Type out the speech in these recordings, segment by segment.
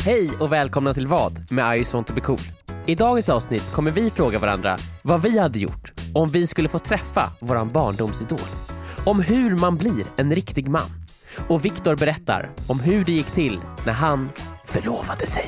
Hej och välkomna till Vad med I just want to be cool. I dagens avsnitt kommer vi fråga varandra vad vi hade gjort om vi skulle få träffa våran barndomsidol. Om hur man blir en riktig man. Och Viktor berättar om hur det gick till när han förlovade sig.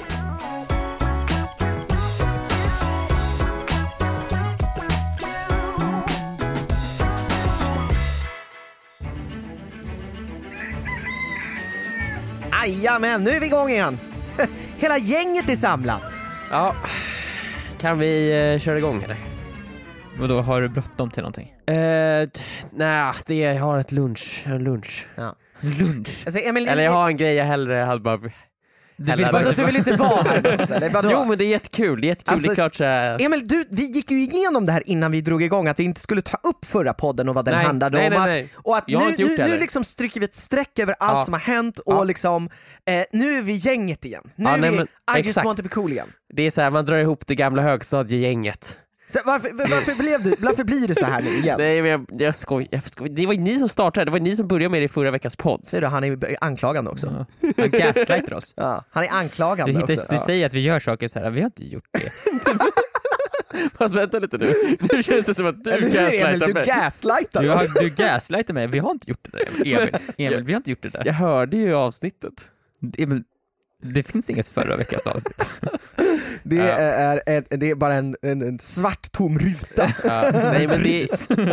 Men nu är vi igång igen. Hela gänget är samlat. Ja, kan vi köra igång eller? Och då har du bråttom till någonting? Nej, jag har ett lunch. Ja. Lunch? Alltså, Emil, Eller jag har en grej jag hellre hade bara... Du vill inte vara här också, eller vadå? Jo, men det är jättekul. Alltså, det är klart så här... Emil, vi gick ju igenom det här innan vi drog igång, att vi inte skulle ta upp förra podden och vad den handlade om. Nej. Och att Jag har inte gjort det nu liksom stryker vi ett streck över allt som har hänt och liksom, nu är vi gänget igen. Nu är vi I just want to be cool igen. Det är så här, man drar ihop det gamla högstadiegänget. Så varför blir du så här nu igen? Nej, men jag skojar. Det var ju ni som startade, det var ni som började med det i förra veckans podd. Ser du, han är anklagande också. Ja. Han gaslightar oss. Ja, han är anklagande också. Du säger att vi gör saker så här, vi har inte gjort det. Fast vänta lite nu. Nu känns det som att du gaslightar mig. Du gaslightar oss. Du gaslightar mig, vi har inte gjort det där. Emil, vi har inte gjort det där. Jag hörde ju avsnittet. Emil, det finns inget förra veckans avsnitt. Det är bara en svart tom ruta. Ja, nej, men det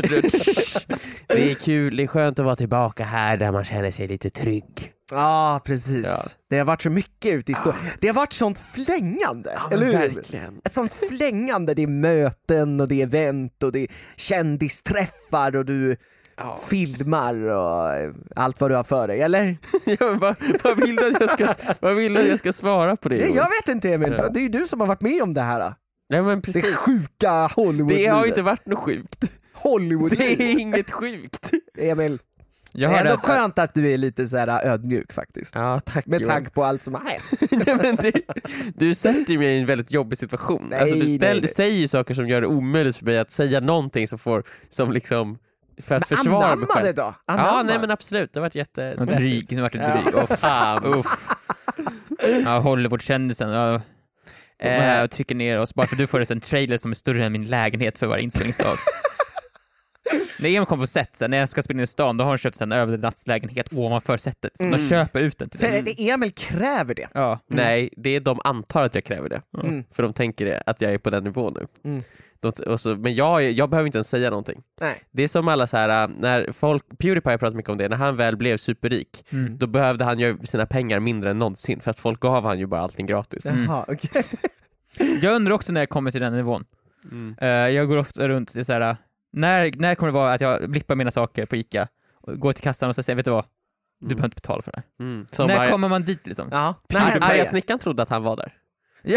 är kul, det är skönt att vara tillbaka här där man känner sig lite trygg. Ja, precis. Ja. Det har varit så mycket ute i det har varit sånt flängande, eller hur? Verkligen. Ett sånt flängande, det är möten och det är event och det är kändisträffar och du filmar och allt vad du har för dig, eller? Ja, men vad vill du att jag ska svara på det? Jag vet inte, Emil. Det är ju du som har varit med om det här. Nej, men precis. Det sjuka Hollywood. Det har inte varit något sjukt. Hollywood. Det är inget sjukt. Emil, det är ändå skönt att du är lite så här ödmjuk faktiskt. Ja, tack. Med tanke på allt som har hänt. Nej, men du sätter mig i en väldigt jobbig situation. Du säger ju saker som gör det omöjligt för mig att säga någonting som liksom för att försvara mig själv. Då. Ja, nej men absolut. Det har varit dryg. Nu vart det dryg. Ja, Hollywood-kändisen. Ja. Trycker ner oss bara för du får en trailer som är större än min lägenhet för varje inspelningsdag. När Emil kom på set, när jag ska spela in i stan, då har han köpt en övernattslägenhet ovanför setet. Så de köper ut den till den. För Emil kräver det. Ja. Nej, det är de antar att jag kräver det. För de tänker det, att jag är på den nivån nu. Men jag behöver inte ens säga någonting. Nej. Det är som alla så här, när PewDiePie pratar mycket om det, när han väl blev superrik, då behövde han ju sina pengar mindre än någonsin, för att folk gav han ju bara allting gratis. Jaha, okej. Jag undrar också när jag kommer till den nivån. Jag går ofta runt i så här, när kommer det vara att jag blippar mina saker på ICA och går till kassan och så säger, vet du vad? Du behöver inte betala för det här. När kommer man dit liksom? Ja. Arga snickaren trodde att han var där. Ja.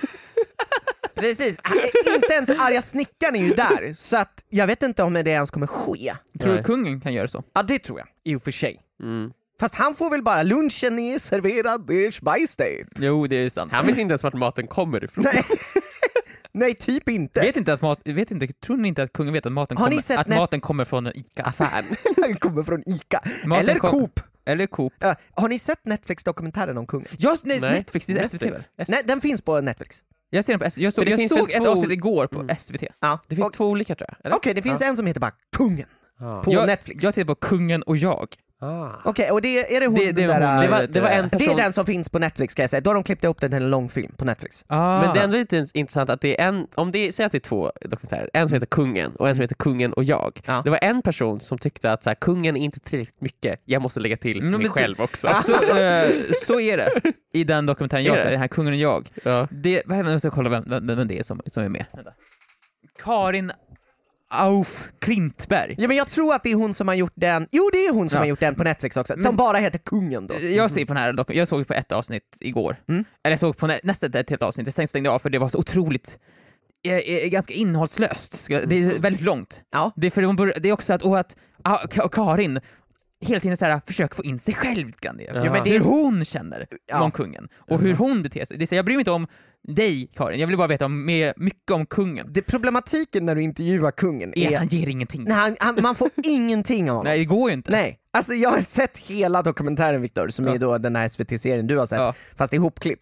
Precis, inte ens arga snickaren är ju där. Så att jag vet inte om det ens kommer ske. Tror du kungen kan göra så? Ja, det tror jag, i och för sig. Fast han får väl bara lunchen är serverad by state. Jo, det är sant. Han vet inte ens vart maten kommer ifrån. Nej. Nej, typ inte. Tror ni inte att kungen vet att maten kommer från en ICA-affär? Den kommer från ICA. Eller Coop. Eller Coop. Har ni sett Netflix-dokumentären om kungen? Ja, Netflix, det är SVT. Nej, den finns på Netflix. Jag ser den på SVT. Jag såg ett avsnitt igår på SVT. Ja. Det finns två olika, tror jag. Okej, det finns en som heter bara Kungen på Netflix. Jag tittar på Kungen och jag. Okej, och är det hon det var en person. Det är den som finns på Netflix, ska jag säga. Då har de klippt ihop den till en långfilm på Netflix. Men det är ändå lite intressant att det är säger att det är två dokumentärer, en som heter Kungen och en som heter Kungen och jag. Det var en person som tyckte att så här, kungen är inte tillräckligt mycket, jag måste lägga till mig själv också. Så är det i den dokumentären jag säger, den här Kungen och jag. Ja. Jag ska kolla vem det är som är med. Karin Auf Klintberg. Ja, men jag tror att det är hon som har gjort den. Jo, det är hon som har gjort den på Netflix också. Som bara heter Kungen då. Jag ser på den här, jag såg på ett avsnitt igår. Eller jag såg på nästan ett helt avsnitt. Jag stängde av för det var så otroligt ganska innehållslöst. Det är väldigt långt. Ja. Det är också att Karin hela tiden så här, försöker få in sig själv lite grann. Ja, men hur hon känner om kungen och hur hon beter sig. Det är så, jag bryr mig inte om dig, Karin. Jag vill bara veta mycket om kungen. Det problematiken när du intervjuar kungen är att han ger ingenting. Nej, man får ingenting av honom. Nej, det går ju inte. Nej. Alltså jag har sett hela dokumentären, Viktor, som är då den här SVT-serien du har sett, fast ihopklippt.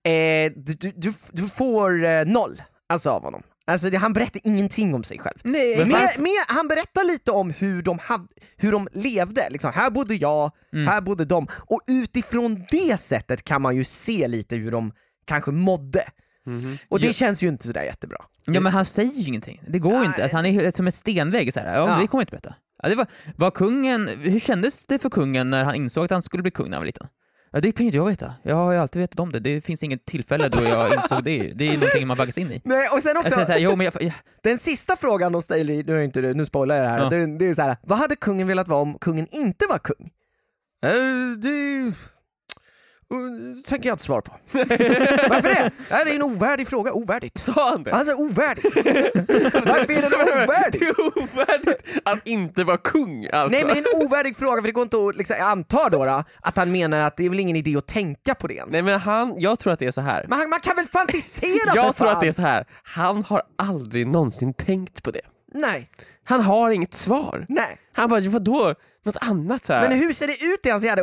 Du får 0 alltså av honom. Alltså han berättar ingenting om sig själv. Nej, Han berättar lite om hur de levde. Liksom, här bodde jag, här bodde de. Och utifrån det sättet kan man ju se lite hur de kanske mådde. Och det känns ju inte sådär jättebra. Ja, men han säger ju ingenting. Det går ju inte. Alltså, han är som en stenvägg så här. Ja. Det kommer inte berätta. Ja, det var kungen. Hur kändes det för kungen när han insåg att han skulle bli kung när han var liten? Ja, det kan ju inte jag veta. Jag har ju alltid vetat om det. Det finns inget tillfälle då jag insåg det. Det är någonting man baggas in i. Nej, och sen också alltså, här, den sista frågan de ställer, nu spoilar jag det här. Ja. Det är så här: vad hade kungen velat vara om kungen inte var kung? Det tänker jag inte svara på. Varför det? Det är en ovärdig fråga. Ovärdigt. Sa han det? Alltså ovärdigt. Varför är det ovärdigt? Det är ovärdigt att inte vara kung alltså. Nej, men det är en ovärdig fråga, för det går inte att liksom, jag antar då att han menar att det är väl ingen idé att tänka på det ens. Nej, men jag tror att det är så här. Men man kan väl fantisera. Jag tror att det är så här. Han har aldrig någonsin tänkt på det. Nej. Han har inget svar. Nej. Han bara, vadå? Något annat så här. Men hur ser det ut i hans hjärna?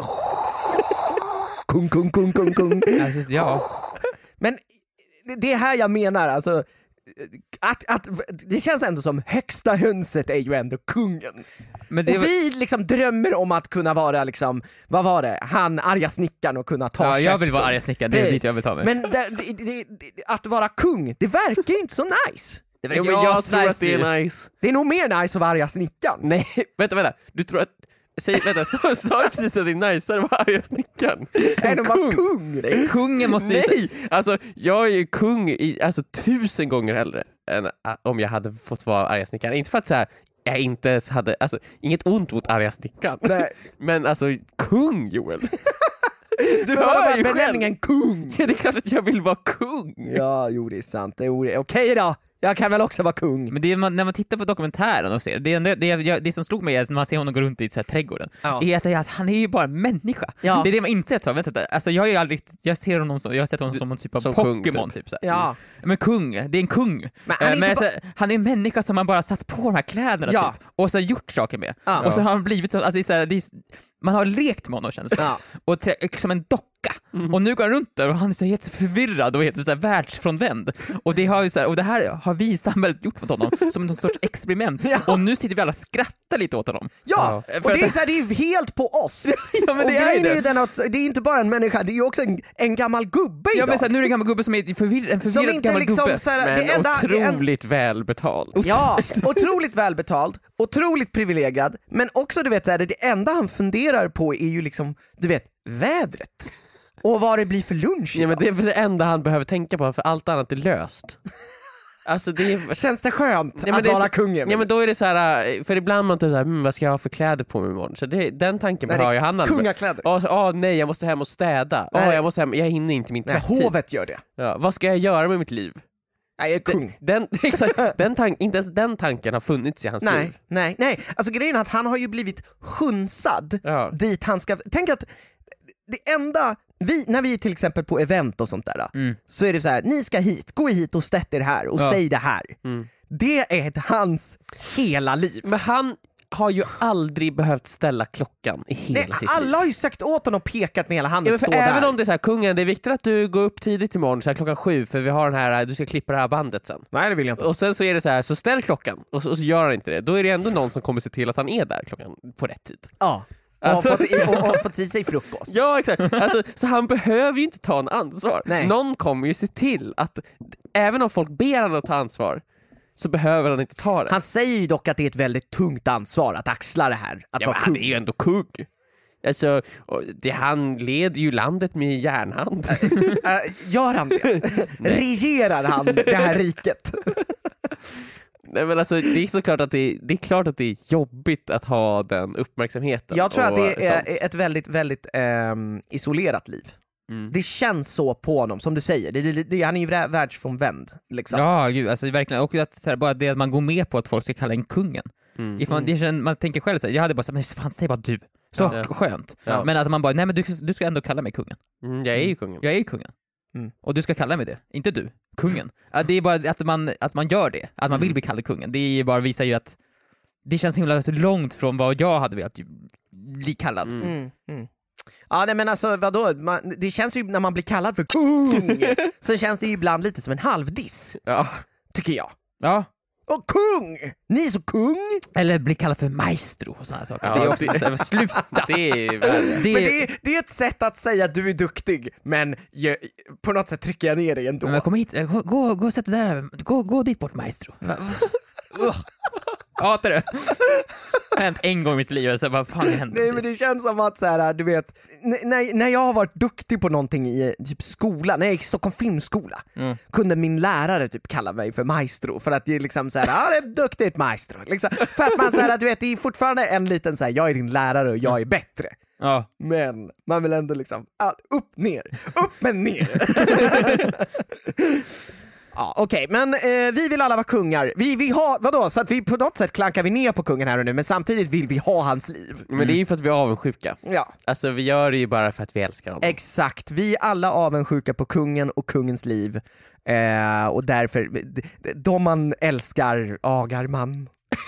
Kung. Ja. Men det är här jag menar, alltså att det känns ändå som högsta hönset är ju ändå kungen. Men det och vi liksom drömmer om att kunna vara liksom, vad var det? Han arga snickaren och kunna ta jag vill vara arga snickaren, det är dit jag vill ta mig. Men att vara kung, det verkar ju inte så nice. Men jag tror att det är nice. Det är nog mer nice att vara arga snickaren. Nej, vänta. Du tror att sa du precis att det är nice att vara arga snickaren? Nej, de var kung. Nej, kungen måste Nej, alltså jag är ju kung i 1000 gånger hellre än om jag hade fått vara arga snickaren. Inte för att så här, jag inte hade, alltså inget ont mot arga snickaren. Nej. Men alltså kung, Joel. Du hör ju benämningen kung. Ja, det är klart att jag vill vara kung. Ja, jo, det är sant. Okej då. Jag kan väl också vara kung. Men det är, när man tittar på dokumentären och ser det som slog mig är när man ser honom gå runt i så här trädgården, är att han är ju bara en människa. Ja. Det är det man inte sett. Alltså jag har sett honom som en typ av Pokémon typ så här. Ja. Men kung, det är en kung. Men han är en människa som man bara satt på de här kläderna typ, och så har gjort saker med. Och så har han blivit så, alltså man har lekt med honom, känns det. Och som en docka. Och nu går han runt där och han är så helt förvirrad och helt så här världsfrånvänd. Och det här har vi i samhället gjort mot honom som en sorts experiment. Och nu sitter vi alla och skrattar lite åt honom. Ja, och det är så här, det är helt på oss. Ja, men och grejen är ju den att det är inte bara en människa, det är ju också en gammal gubbe idag. Ja, men så här, nu är det en gammal gubbe som är en förvirrad gammal liksom, gubbe. Så här, men otroligt välbetald. Ja, otroligt välbetald, otroligt privilegierad. Men också, du vet, så här, det enda han funderar på är ju liksom, du vet, vädret. Och vad det blir för lunch idag. Ja, men det är det enda han behöver tänka på, för allt annat är löst. Alltså känns det skönt att vara kungen? Ja, men då är det så här, för ibland man typ så här, vad ska jag ha för kläder på mig imorgon? Så den tanken har ju han. Kungakläder. Nej, jag måste hem och städa. Jag hinner inte min tvättid. Hovet gör det. Ja, vad ska jag göra med mitt liv? Nej, jag är kung. Inte ens den tanken har funnits i hans liv. Nej. Alltså grejen är att han har ju blivit hunsad dit han ska. Tänk att det enda när vi är till exempel på event och sånt där, så är det så här: ni ska hit, gå hit och sätt er här och säg det här. Det är hans hela liv. Men han har ju aldrig behövt ställa klockan i hela sitt liv. Alla har ju sagt åt honom och pekat med hela handen. Ja, även om det är så här, kungen, det är viktigt att du går upp tidigt imorgon så här, 7:00, för vi har den här, du ska klippa det här bandet sen. Nej, det vill jag inte. Och sen så är det så här, så ställ klockan och så gör han inte det. Då är det ändå någon som kommer se till att han är där klockan på rätt tid. Ja. Alltså, och fått i sig frukost. Ja, exakt. Alltså, så han behöver ju inte ta en ansvar. Nej. Någon kommer ju se till att även om folk ber han att ta ansvar, så behöver han inte ta det. Han säger ju dock att det är ett väldigt tungt ansvar att axla det här. Att vara kung. Han är ju ändå kung. Alltså, han leder ju landet med järnhand. Gör han det? Regerar han det här riket? Nej, men alltså, det är såklart att det är klart att det är jobbigt att ha den uppmärksamheten. Jag tror att det är ett väldigt, väldigt isolerat liv. Det känns så på honom, som du säger. Han är ju världsfrånvänd liksom. Ja, gud, alltså verkligen. Och att, så här, bara det att man går med på att folk ska kalla en kungen. Man tänker själv så här, jag hade bara sagt, men fan, säg bara du. Så skönt. Ja. Men att man bara, nej, men du ska ändå kalla mig kungen. Jag är ju kungen. Jag är ju kungen. Och du ska kalla mig det, inte du, kungen. Det är bara att man gör det, att man vill bli kallad kungen. Det är bara visar ju att det känns himla långt från vad jag hade velat bli kallad. Ja, nej, men alltså vadå? Det känns ju när man blir kallad för kung så känns det ju ibland lite som en halvdiss. Ja. Tycker jag. Ja. Och kung! Ni är så kung! Eller bli kallad för maestro och sådana saker. Ja, det är också sluta. Det är värre. Men det är ett sätt att säga att du är duktig, men på något sätt trycker jag ner dig ändå. Men kom hit, gå och sätt dig där. Gå dit bort, maestro. Hatar det. Det har hänt en gång i mitt liv, så vad fan hände? Nej, men det känns som att så här, du vet, när jag har varit duktig på någonting i typ skola, när jag gick i Stockholm filmskola, kunde min lärare typ kalla mig för maestro, för att det är liksom så här, ja, det är duktigt maestro, liksom. För att man så här, du vet, det är fortfarande en liten så här, jag är din lärare och jag är bättre. Ja. Men man vill ändå liksom, upp men ner. Ja, okej, men vi vill alla vara kungar. Vi har, vadå? Så att vi på något sätt klankar vi ner på kungen här och nu, men samtidigt vill vi ha hans liv. Men det är ju för att vi är avundsjuka. Ja. Alltså vi gör det ju bara för att vi älskar honom. Exakt, vi är alla avundsjuka på kungen och kungens liv. Och därför, de man älskar agar man.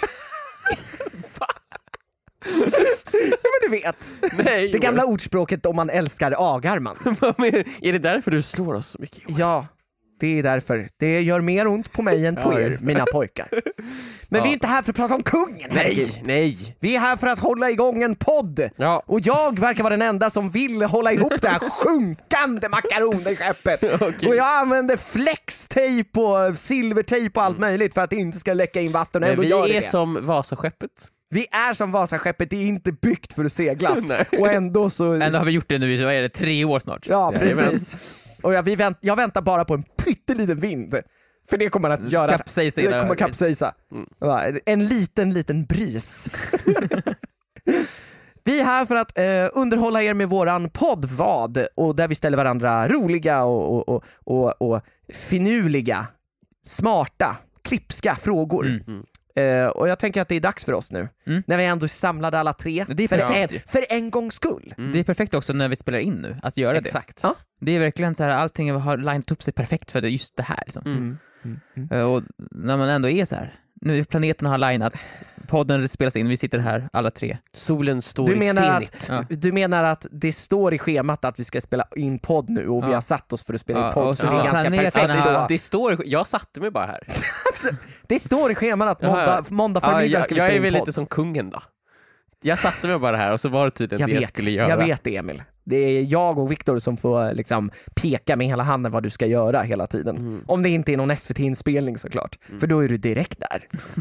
Ja, men du vet. Nej, det gamla ordspråket om man älskar agar man. Är det därför du slår oss så mycket? Ja, det är därför. Det gör mer ont på mig än på er, mina pojkar. Men vi är inte här för att prata om kungen. Nej. Vi är här för att hålla igång en podd. Ja. Och jag verkar vara den enda som vill hålla ihop det här sjunkande makaronerskeppet. Okay. Och jag använder flextejp och silvertejp och allt möjligt för att det inte ska läcka in vatten. Men vi är det. som Vasaskeppet. Vi är som Vasaskeppet, det är inte byggt för att seglas. Och ändå har vi gjort det nu i, vad är det, 3 år snart? Ja, precis. Och jag väntar bara på en pytteliten vind. För det kommer att göra kapsejsa. Det kommer kapsejsa. En liten bris. Vi är här för att underhålla er med våran podd Vad, och där vi ställer varandra roliga och finurliga, smarta, klipska frågor. Och jag tänker att det är dags för oss nu, när vi ändå samlade alla 3. Det är för en gångs skull. Det är perfekt också när vi spelar in nu, att göra Exakt. det. Det är verkligen så här, allting har linat upp sig perfekt för det, just det här liksom. Och när man ändå är så här, nu planeten har linat, podden spelas in, vi sitter här alla 3. Solen står i zenit. Du menar att det står i schemat att vi ska spela in podd nu och vi har satt oss för att spela in podd, så det är ganska perfekt. Det står, jag satte mig bara här. Det står i schemat att måndag förmiddag ska vi spela in podd. Jag är väl lite som kungen då. Jag satte mig bara här och så var det tydligen jag skulle göra. Jag vet det, Emil. Det är jag och Viktor som får liksom peka med hela handen vad du ska göra hela tiden. Om det inte är någon SVT-inspelning såklart. För då är du direkt där.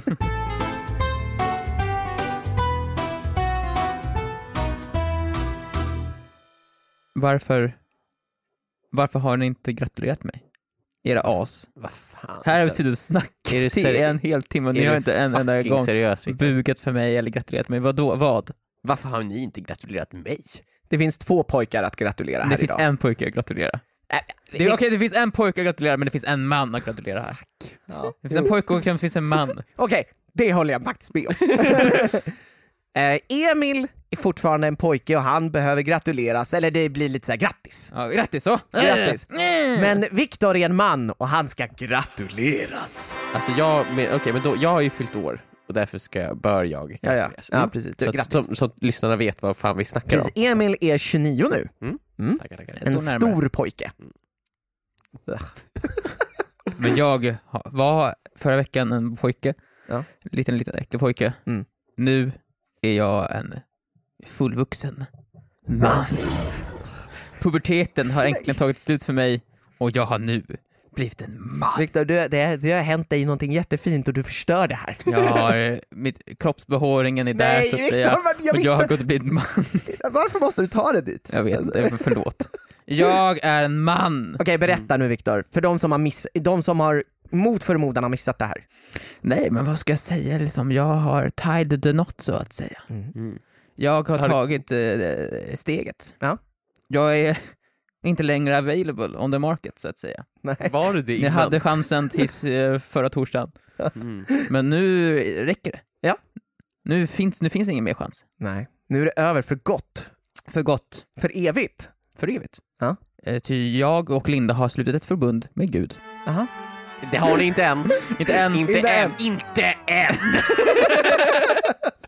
Varför har ni inte gratulerat mig? Era as. Vad fan? Här har vi suttit och snackat i en hel timme och ni har inte en enda gång bugat för mig eller gratulerat mig. Vad? Varför har ni inte gratulerat mig? Det finns 2 pojkar att gratulera här idag. Det finns en pojke att gratulera. Det finns en pojke att gratulera, men det finns en man att gratulera här. Ja. Det finns en pojke och det finns en man. Okej, det håller jag faktiskt med om. Emil är fortfarande en pojke och han behöver gratuleras, eller det blir lite så här grattis. Ja, grattis så. Grattis. Men Viktor är en man och han ska gratuleras. Alltså men då, jag har ju fyllt år och därför bör jag gratuleras. Ja, precis. Så lyssnarna vet vad fan vi snackar om. Emil är 29 nu. Tackar. En stor pojke. Men jag var förra veckan en pojke. Liten äcklig pojke. Nu är jag en fullvuxen man. Puberteten har äntligen tagit slut för mig och jag har nu blivit en man. Viktor, det har hänt dig någonting jättefint och du förstör det här. Jag har, kroppsbehåringen är där så att säga. Och jag har gått och blivit man. Varför måste du ta det dit? Jag vet inte, förlåt. Jag är en man. Okej, berätta nu Viktor, för de som har mot förmodan har missat det här. Nej, men vad ska jag säga? Liksom, jag har tied the knot så att säga. Jag har tagit steget. Ja. Jag är inte längre available on the market så att säga. Nej. Var du det innan? Ni hade chansen tills förra torsdagen. Men nu räcker det. Ja. Nu finns ingen mer chans. Nej. Nu är det över för gott. För gott. För evigt. För evigt. Ja. Ty jag och Linda har slutit ett förbund med Gud. Aha. Det har ni inte än. Inte än. Inte än.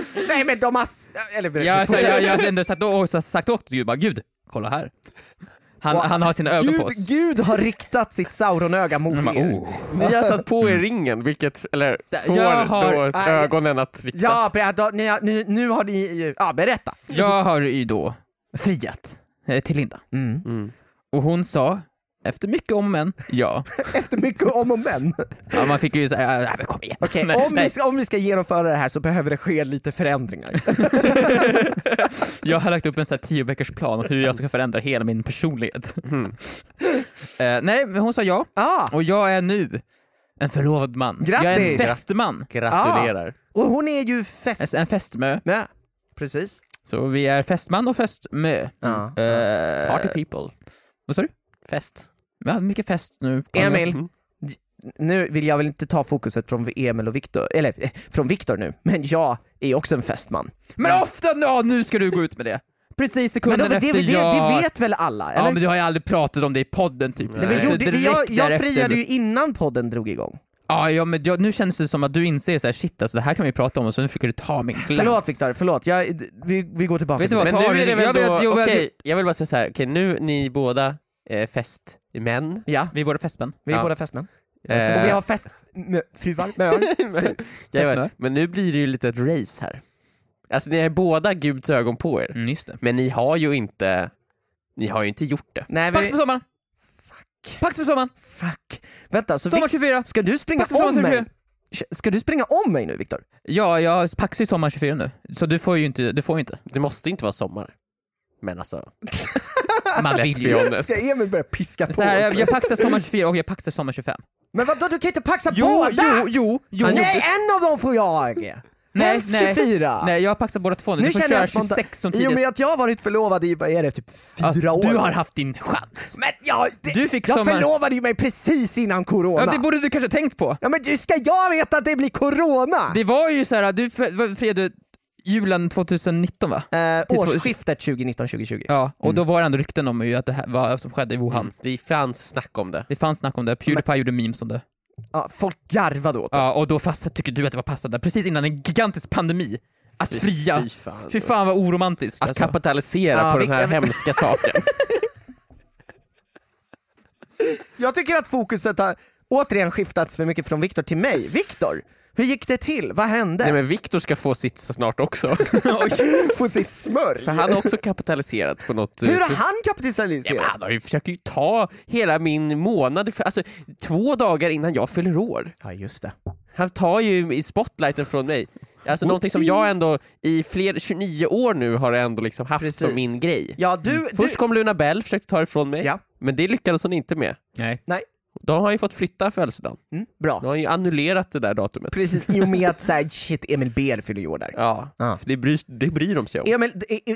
Nej men de har... Eller, jag har ändå sagt åt Gud, bara, Gud, kolla här. Han har sina ögon på oss. Gud har riktat sitt Sauronöga mot er. Ni har satt på er ringen, vilket får ögonen att riktas. Ja, nu har ni... Ja, berätta. Jag har ju då friat till Linda. Och hon sa, efter mycket om men, ja. Efter mycket om och men. Ja, man fick ju säga, kom igen. Okej, om vi ska genomföra det här så behöver det ske lite förändringar. Jag har lagt upp en sån här 10 veckors plan om hur jag ska förändra hela min personlighet. Nej, men hon sa ja. Och jag är nu en förlovad man. Grattis. Jag är en festman. Gratulerar. Och hon är ju en festmö. Ja, precis. Så vi är festman och festmö. Party people. Vad sa du? Fest. Ja, mycket fest nu. Emil, nu vill jag väl inte ta fokuset från Emil och Viktor, eller från Viktor nu, men jag är också en festman. Men ofta, nu ska du gå ut med det. Precis sekunden efter det vet väl alla? Eller? Ja, men du har ju aldrig pratat om det i podden typ. Jag friade ju innan podden drog igång. Ja, men nu känns det som att du inser så här, shit alltså, det här kan vi prata om och så nu försöker du ta min glans. Förlåt Viktor, förlåt. Vi går tillbaka. Vet du vad, men nu är det väl då, okej, jag vill bara säga så här, okej, nu ni båda festmän. Ja. Vi är båda festmän. Vi är båda festmän. Och vi har fruar. Men nu blir det ju lite ett race här. Alltså ni har båda Guds ögon på er. Just det. Men ni har ju inte gjort det. Nej, Pax för sommaren. Pax för sommaren. Fuck. Vänta, så sommar 24. Ska du springa om mig? Ska du springa om mig nu, Viktor? Ja, jag paxar ju sommar 24 nu. Så du får ju inte. Det måste inte vara sommar. Men alltså... Man vill ju. Ska Emil börja piska på så här, jag paxar sommar 24 och jag paxar sommar 25. Men vadå, du kan inte paxa båda? Jo. Nej, en av dem får jag. Nej, 24. Nej, jag paxar båda två nu. Du får köra 26 som tidigast. I och med att jag har varit förlovad i, vad är det, typ 4 år. Du har haft din chans. Men jag förlovade ju mig precis innan corona. Ja, det borde du kanske tänkt på. Ja, men ska jag veta att det blir corona? Det var ju så här, du friade julen 2019 va? Årsskiftet 2019-2020. Ja, och då var det ändå rykten om ju att det här var som skedde i Wuhan. Det fanns snack om det. PewDiePie gjorde memes om det. Ja, folk garvade åt det. Ja, och då tycker du att det var passande precis innan en gigantisk pandemi att fria. Fy fan vad oromantiskt. Att kapitalisera på den här hemska saken. Jag tycker att fokuset har återigen skiftats för mycket från Viktor till mig. Viktor, hur gick det till? Vad hände? Nej, men Viktor ska få sitt så snart också. Få sitt smör. För han har också kapitaliserat på något. Hur har han kapitaliserat? Ja, han har ju försökt ju ta hela min månad, alltså 2 dagar innan jag fyller år. Ja, just det. Han tar ju i spotlighten från mig. Alltså någonting som jag ändå i 29 år nu har ändå liksom haft som min grej. Ja, Först kom Luna Bell, försökte ta ifrån mig. Ja. Men det lyckades hon inte med. Nej. De har ju fått flytta födelsedagen. Bra. De har ju annullerat det där datumet. Precis, i och med att såhär, shit, Emil B fyller år där. Ja, det bryr de sig om. Emil,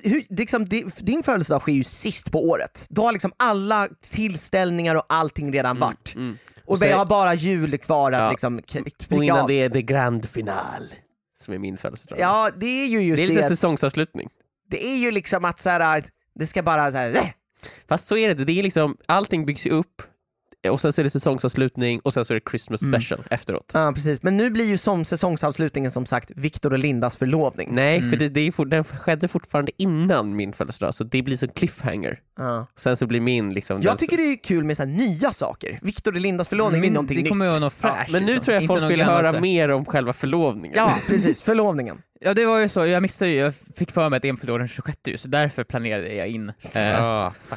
din födelsedag sker ju sist på året. Då har liksom alla tillställningar och allting redan varit. Och jag har bara jul kvar att liksom och innan det är det grand final som är min födelsedag. Ja, det är ju just det. Det är lite säsongsavslutning. Det är ju liksom att såhär, det ska bara såhär... Fast så är det är liksom, allting byggs ju upp och sen så är det säsongsavslutning och sen så är det Christmas special efteråt. Ja, precis. Men nu blir ju som säsongsavslutningen som sagt Viktor och Lindas förlovning. Nej, för den skedde fortfarande innan min födelsedag, så det blir som cliffhanger. Sen så blir min liksom... Jag tycker det är kul med så här nya saker. Viktor och Lindas förlovning är någonting nytt. Det kommer ju något fräscht. Men nu tror jag folk vill höra mer om själva förlovningen. Ja, precis. Förlovningen. Ja, det var ju så. Jag missade ju. Jag fick för mig att en förlorade den 26, så därför planerade jag in. Fuck.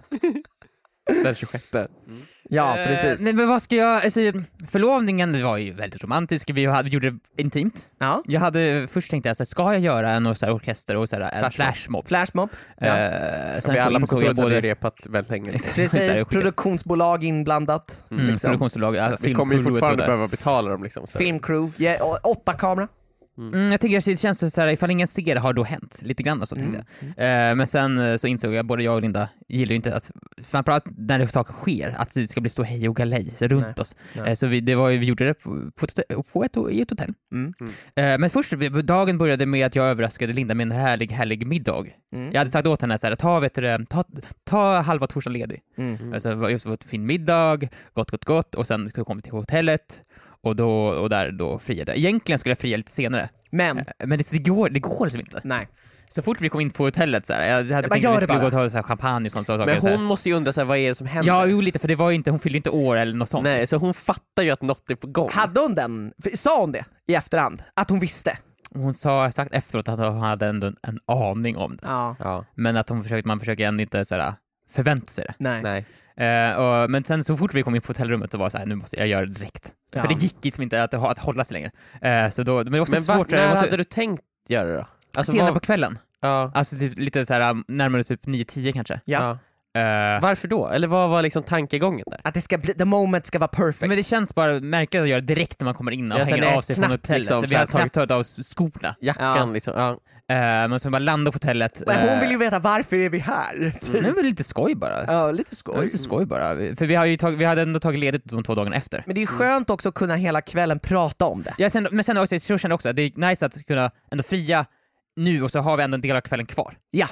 Den 26. Ja, precis. Nej, men vad ska jag... Alltså, förlovningen var ju väldigt romantisk. Vi gjorde det intimt. Ja. Jag hade först tänkt att ska jag göra en så här orkester och så här, en flashmob. Flashmob. Ja. Sen vi alla på kontoret hade repat väldigt länge. Precis, produktionsbolag inblandat. Liksom. Produktionsbolag, vi kommer ju fortfarande behöva betala dem. Liksom, filmcrew, 8 kamera. Jag tänker att det känns så här, ifall ingen ser det har då hänt lite grann så tänkte jag. Men sen så insåg jag, både jag och Linda gillar ju inte att, framförallt när det saker sker, att det ska bli stor hej och galej runt oss. Så vi gjorde det i ett hotell. Men först, dagen började med att jag överraskade Linda med en härlig middag. Jag hade sagt åt henne så här, ta halva torsdagen ledig. Alltså, just var en fin middag, gott, och sen kom vi till hotellet. Och där då friade. Egentligen skulle jag fria lite senare. Men det går liksom inte. Nej. Så fort vi kom in på hotellet så här, jag hade tänkt att vi skulle gå och ta så här champagne och sånt. Men hon så här. måste ju undra så här, vad är det som händer? Ja, jo, lite, för det var ju inte, hon fyllde inte år eller något sånt. Nej, så hon fattar ju att något är på gång. Hade hon den? Sa hon det i efterhand? Att hon visste? Hon sa sagt efteråt att hon hade ändå en aning om det. Ja. Men att man försöker ändå inte så här, förvänta sig det. Nej. Men sen så fort vi kom in på hotellrummet så var det så här, nu måste jag göra det direkt. Ja. För det gick liksom inte att hålla sig längre. Så då, men det var också svårt. När hade du tänkt göra det då? Alltså, senare på kvällen. Ja. Alltså typ, lite så här, närmare typ 9-10 kanske. Ja. Varför då? Eller vad var liksom tankegången där? Att det ska bli, the moment ska vara perfect. Men det känns bara märkligt att göra direkt när man kommer in och hänger av sig från hotellet. Liksom, så vi har tagit av skorna. Jackan liksom. Ja. Men så bara landa på hotellet. Men hon vill ju veta varför är vi här. Det är väl lite skoj bara. Ja, lite skoj. Bara. För vi hade ändå tagit ledigt de 2 dagarna efter. Men det är skönt också att kunna hela kvällen prata om det. Jag kände också att det är nice att kunna ändå fria nu och så har vi ändå en del av kvällen kvar. Ja.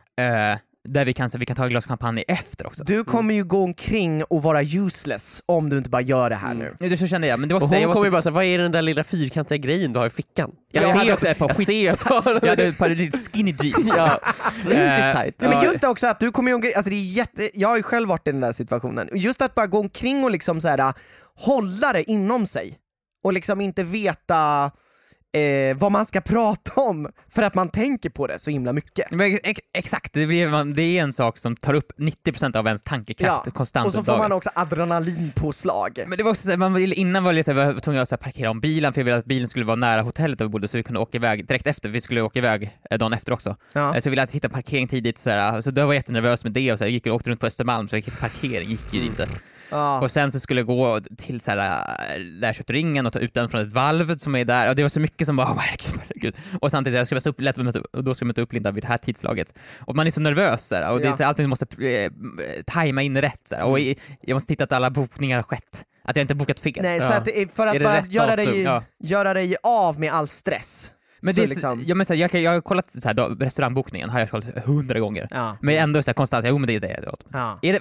Där vi kan ta ett glas champagne efter också. Du kommer ju gå omkring och vara useless om du inte bara gör det här nu. Det så kände jag, men det var och så, hon kommer så... ju bara säga, vad är den där lilla fyrkantiga grejen du har i fickan? Jag ser också ett par skit. Jag hade ett par skinny jeans. Ja, riktigt tight. Nej, men just det också att du kommer ju alltså det är jag har ju själv varit i den där situationen. Just att bara gå omkring och liksom så här, hålla det inom sig och liksom inte veta vad man ska prata om för att man tänker på det så himla mycket. Men exakt, det är en sak som tar upp 90% av ens tankekraft konstant. Och så får man också adrenalinpåslag. Men det var också så här, innan var jag tvungen att parkera om bilen för jag ville att bilen skulle vara nära hotellet där vi bodde så vi kunde åka iväg direkt efter. Vi skulle åka iväg dagen efter också. Ja. Så jag ville att hitta parkering tidigt så då var jag jättenervös med det och så jag gick och åkte runt på Östermalm så jag gick parkering gick ju inte. Och sen så skulle jag gå till så här, där jag köpte ringen och ta ut den från ett valv som är där och det var så mycket som bara herregud. Och samtidigt jag skulle då ska man ta upp Linda vid det här tidslaget och man är så nervös så här, och det är så allting måste tajma in rätt så här, och jag måste titta att alla bokningar har skett, att jag inte bokat fel. Nej, så att för att bara göra dig av med all stress. Men det liksom... jag har kollat så här, restaurangbokningen har jag kollat 100 gånger. Ja. Men ändå så här, konstant, men det är det. Ja. Är det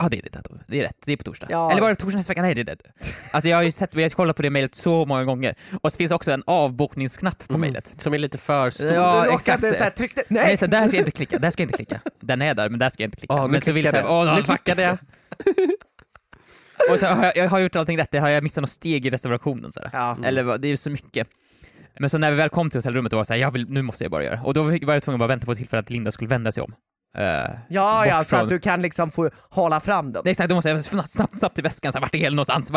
är rätt, det är på torsdag. Ja. Eller var det torsdag nästa vecka? Nej, det är det. Alltså jag har kollat på det mejlet så många gånger. Och så finns också en avbokningsknapp på mejlet. Som är lite för stor. Ja, exakt. Så här, nej, så där ska jag inte klicka. Den är där, men där ska jag inte klicka. Men så vill jag nu klickade jag. Och så jag har gjort allting rätt, det har jag missat något steg i reservationen så här. Eller det är så mycket. Men så när vi väl kom till hotellrummet var det så här, nu måste jag bara göra. Och då var jag tvungen att bara vänta på tillfället att Linda skulle vända sig om. Så att du kan liksom få hålla fram den. Nej, exakt, då måste jag snabbt i väskan, så här, vart är hela någonstans?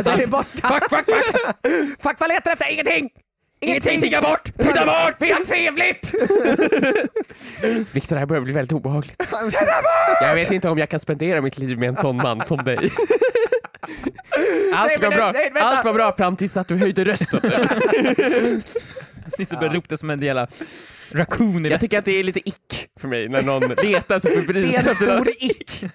Fuck, vad letar efter? Ingenting, tigga bort! Putta bort! Vi har trevligt! Victor, det här börjar bli väldigt obehagligt. Jag vet inte om jag kan spendera mitt liv med en sån man som dig. Allt var bra fram tills att du höjde rösten. Ni så beröpte som en jävla raccoon i jag tycker att det är lite ick för mig när någon letar sig förbi. Det är en stor ick.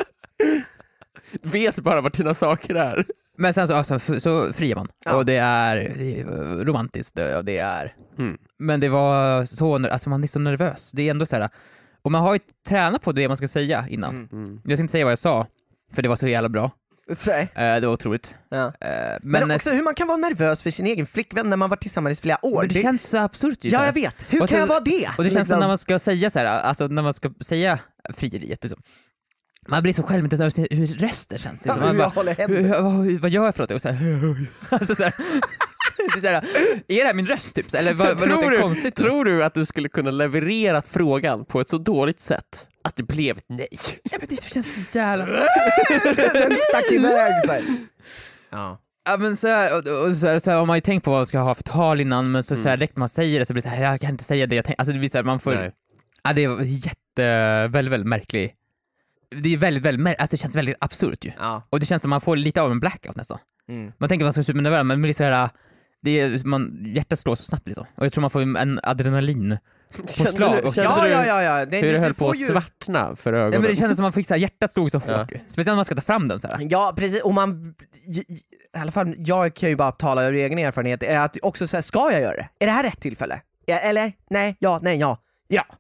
Vet bara vad dina saker är. Men sen så friar man. Och det är romantiskt och det är men det var så, alltså man är så nervös. Det är ändå så här, och man har ju tränat på det man ska säga innan. Jag ska inte säga vad jag sa för det var så jävla bra. Det var otroligt. Men också hur man kan vara nervös för sin egen flickvän när man var tillsammans i flera år. Men det känns så absurt ju. Ja, jag vet. Hur kan jag vara det? Och det känns som när man ska säga så här, alltså när man ska säga frieriet liksom. Man blir så självmedveten över hur rösten känns. Liksom. Man bara, vad gör jag för något? Och så här, alltså så här, så här, är det här min röst typ? Eller vad låter konstigt? Tror du att du skulle kunna leverera frågan på ett så dåligt sätt att det blev ett nej? Ja, men det känns så jävla... Den stack iväg sig. Ja, men så här, om man ju tänkt på vad man ska ha för tal innan, men så här, direkt man säger det så blir det så här, jag kan inte säga det jag alltså det blir så här, man får... Ja, det är väldigt märkligt. Det är väldigt alltså det känns väldigt absurt ju. Ja. Och det känns som man får lite av en blackout nästan. Man tänker att man ska supernervös, men det blir så här, hjärtat slår så snabbt liksom. Och jag tror man får en adrenalin påslag. Ja. Hur det höll på att svartna för ögonen. Ja, men det kändes som man fick så här, hjärtat slog så hårt. Speciellt när man ska ta fram den så här. Ja, precis. Och man, i alla fall, jag kan ju bara tala ur egen erfarenhet, är att också så här, ska jag göra det? Är det här rätt tillfälle? Eller? Nej, ja.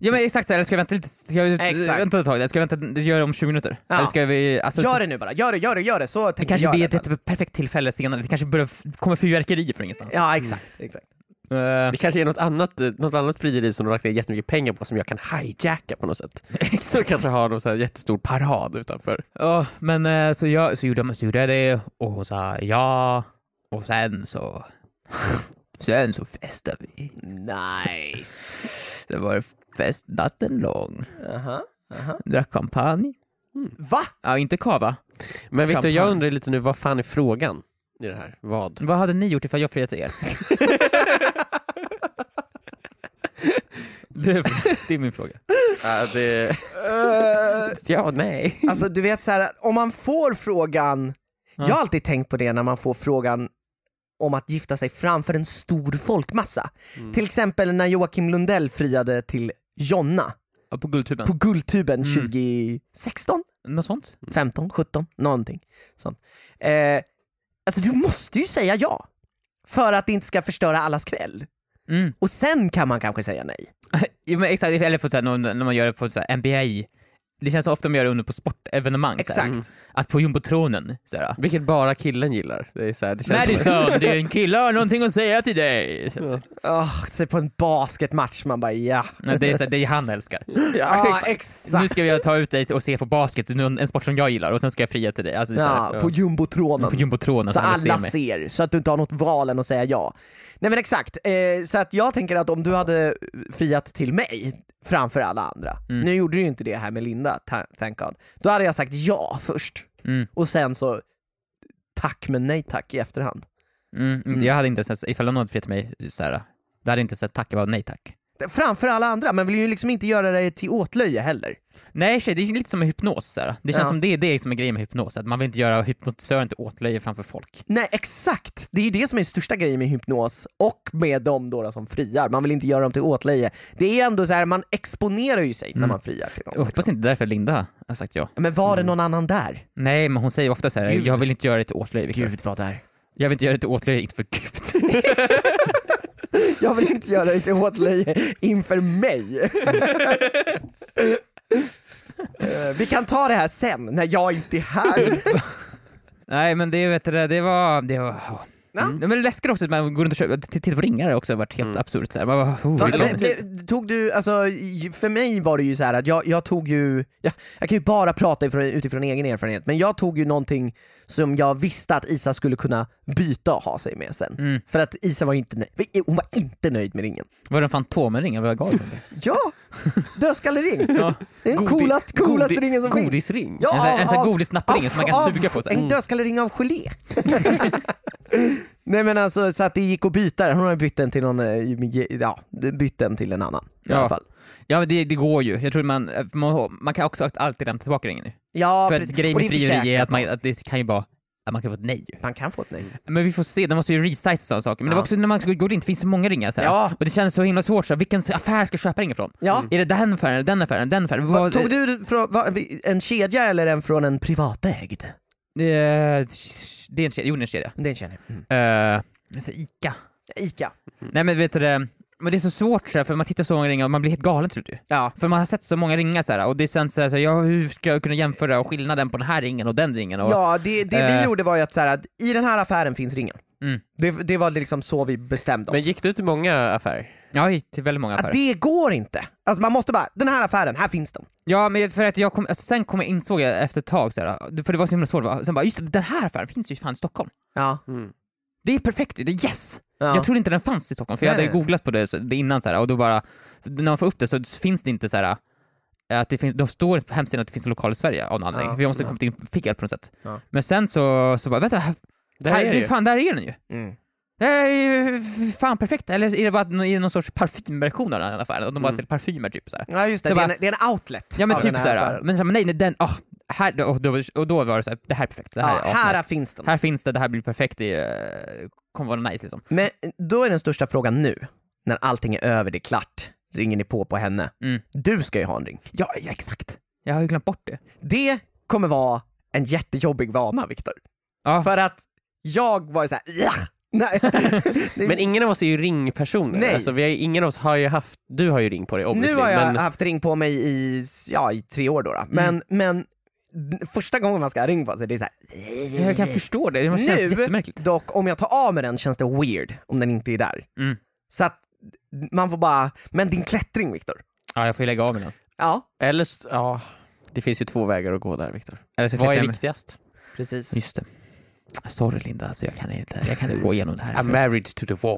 Ja men exakt, eller ska jag vänta lite? Ska jag vänta ett tag? Ska jag vänta, göra det om 20 minuter? Ja. Eller ska vi, alltså, Gör det nu bara, gör det. Så det kanske blir ett perfekt tillfälle senare. Det kanske kommer fyrverkerier från ingenstans. Ja, exakt. Det kanske är något annat frieri som de lagt ner jättemycket pengar på som jag kan hijacka på något sätt. Så kanske har någon så här jättestor parad utanför. Ja, men så gjorde jag det och hon sa ja och sen så festade vi. Nice. Det var fest natten lång. Aha. Drack champagne. Va? Ja, inte kava. Men Victor, jag undrar lite nu, vad fan är frågan i det här? Vad hade ni gjort ifall jag friade till er? Det är min fråga. Ja, nej. Alltså du vet så här, om man får frågan, jag har alltid tänkt på det när man får frågan om att gifta sig framför en stor folkmassa. Till exempel när Joakim Lundell friade till Jonna. Ja, på Guldtuben. På Guldtuben 2016? Något sånt? 15, 17, någonting sånt. Alltså du måste ju säga ja. För att det inte ska förstöra allas kväll. Och sen kan man kanske säga nej. Ja, men exakt, eller på så här, när man gör det på så här, NBA. Det känns ofta man gör det under på sportevenemang. Exakt. Att på jumbotronen. Vilket bara killen gillar. Det är så här, det känns Madison, det är en kille har någonting att säga till dig. Så på en basketmatch man bara ja. Det är så här, det är han älskar. Ja, exakt. Nu ska jag ta ut dig och se på basket, en sport som jag gillar, och sen ska jag fria till dig. Alltså, det är så här, på jumbotronen. På jumbotronen så alla ser, så att du inte har något val än att säga ja. Nej men exakt, så att jag tänker att om du hade friat till mig framför alla andra, nu gjorde du ju inte det här med Linda, thank God, då hade jag sagt ja först, och sen så tack men nej tack i efterhand. Jag hade inte sett, ifall någon hade friat till mig så här, då hade inte sett tack, bara nej tack. Framför alla andra, men vill ju liksom inte göra det till åtlöje heller. Nej, det är lite som en hypnos så här. Det känns som det är som en grej med hypnos, att man vill inte göra hypnotisören till åtlöje framför folk. Nej, exakt. Det är ju det som är största grejen med hypnos och med dem då som friar. Man vill inte göra dem till åtlöje. Det är ändå så här, man exponerar ju sig när man friar till dem. Jag hoppas inte därför Linda har sagt ja. Men var det någon annan där? Nej, men hon säger ofta så här: Gud. Jag vill inte göra det till åtlöje, Victor. Gud, vad där? Jag vill inte göra det till åtlöje, inte för Gud. Jag vill inte göra det till åtlöje inför mig. Vi kan ta det här sen, när jag inte är här. Nej, men det, vet du, det var men det läskar också att man går runt och köper, titta på ringar också har varit helt absurt så här. Tog du, alltså för mig var det ju så här att jag tog ju, jag kan ju bara prata utifrån egen erfarenhet, men jag tog ju någonting som jag visste att Isa skulle kunna byta och ha sig med sen. För att Isa var inte hon var inte nöjd med ringen. Var det en fantomring eller vad gav Ja, dödskallering. Ja. Det är den coolaste ringen som finns. Godisring. Ja, en sån godisnappring som man kan suga på sig. En dödskallering av gelé. Nej men alltså, så att det gick att byta. Hon har bytt den till någon, bytt den till en annan i alla fall. Ja, men det går ju. Jag tror man kan också alltid lämna tillbaka ringen nu. Ja, för att grejen med frieri är att det kan ju bara att man kan få ett nej. Man kan få ett nej. Men vi får se, de måste ju resize sådana saker. Men det var också när man går in, det finns så många ringar så här. Ja. Och det känns så himla svårt så här, vilken affär ska jag köpa ringen från? Ja. Är det den affären, den affären, den affären? Tog du från en kedja eller en från en privatägd? Det är en kedja. Jo, det är en kedja. Det är en kedja. Ica. Nej men vet du det, men det är så svårt så här, för man tittar så många ringar och man blir helt galen tror du. Ja. För man har sett så många ringar så här, och det känns så här, hur ska jag kunna jämföra och skillnaden på den här ringen och den ringen? Och, ja, det vi gjorde var ju att, så här, att i den här affären finns ringen. Det var liksom så vi bestämde oss. Men gick du till många affärer? Ja, till väldigt många affärer. Det går inte. Alltså man måste bara, den här affären, här finns den. Ja, men för att sen insåg jag efter ett tag så här, för det var så himla svårt. Sen bara, just den här affären finns ju fan i Stockholm. Ja. Det är perfekt, det är yes. Ja. Jag trodde inte den fanns i Stockholm, för jag hade googlat på det innan så här, och då bara, när man får upp det så finns det inte så här, att det finns, de står på hemsidan att det finns en lokal i Sverige av någon anledning. Vi måste komma in fel på något sätt. Ja. Men sen så bara, vänta, där är den ju. Det är fan perfekt. Eller är det bara någon sorts parfymversion av den här affären? Och de bara säljer parfymer typ så här. Ja just det, så det är en outlet. Ja men typ så här. Men så här, nej den här, och då var det så här, det här är perfekt. Det här, här finns den. Här finns det här blir perfekt, kommer vara nice liksom. Men då är den största frågan nu, när allting är över, det är klart, ringen är på henne. Du ska ju ha en ring. Ja exakt. Jag har ju glömt bort det. Det kommer vara en jättejobbig vana, Victor. Ja. För att jag var så här, Nej. Men ingen av oss är ju ringpersoner. Nej. Alltså, ingen av oss har ju haft... Du har ju ring på dig, obviously. Nu har jag haft ring på mig i 3 år då. Men första gången man ska ha ring på sig, det är så här. Jag kan förstå det, det känns jättemärkligt. Dock, om jag tar av med den känns det weird om den inte är där. Så att man får bara... Men din klättring, Viktor. Ja, jag får ju lägga av med den. Ja. Eller, ja, det finns ju 2 vägar att gå där, Viktor. Vad är viktigast? Precis. Just det. Sorry Linda, alltså jag kan inte gå igenom det här. I'm married to the wall.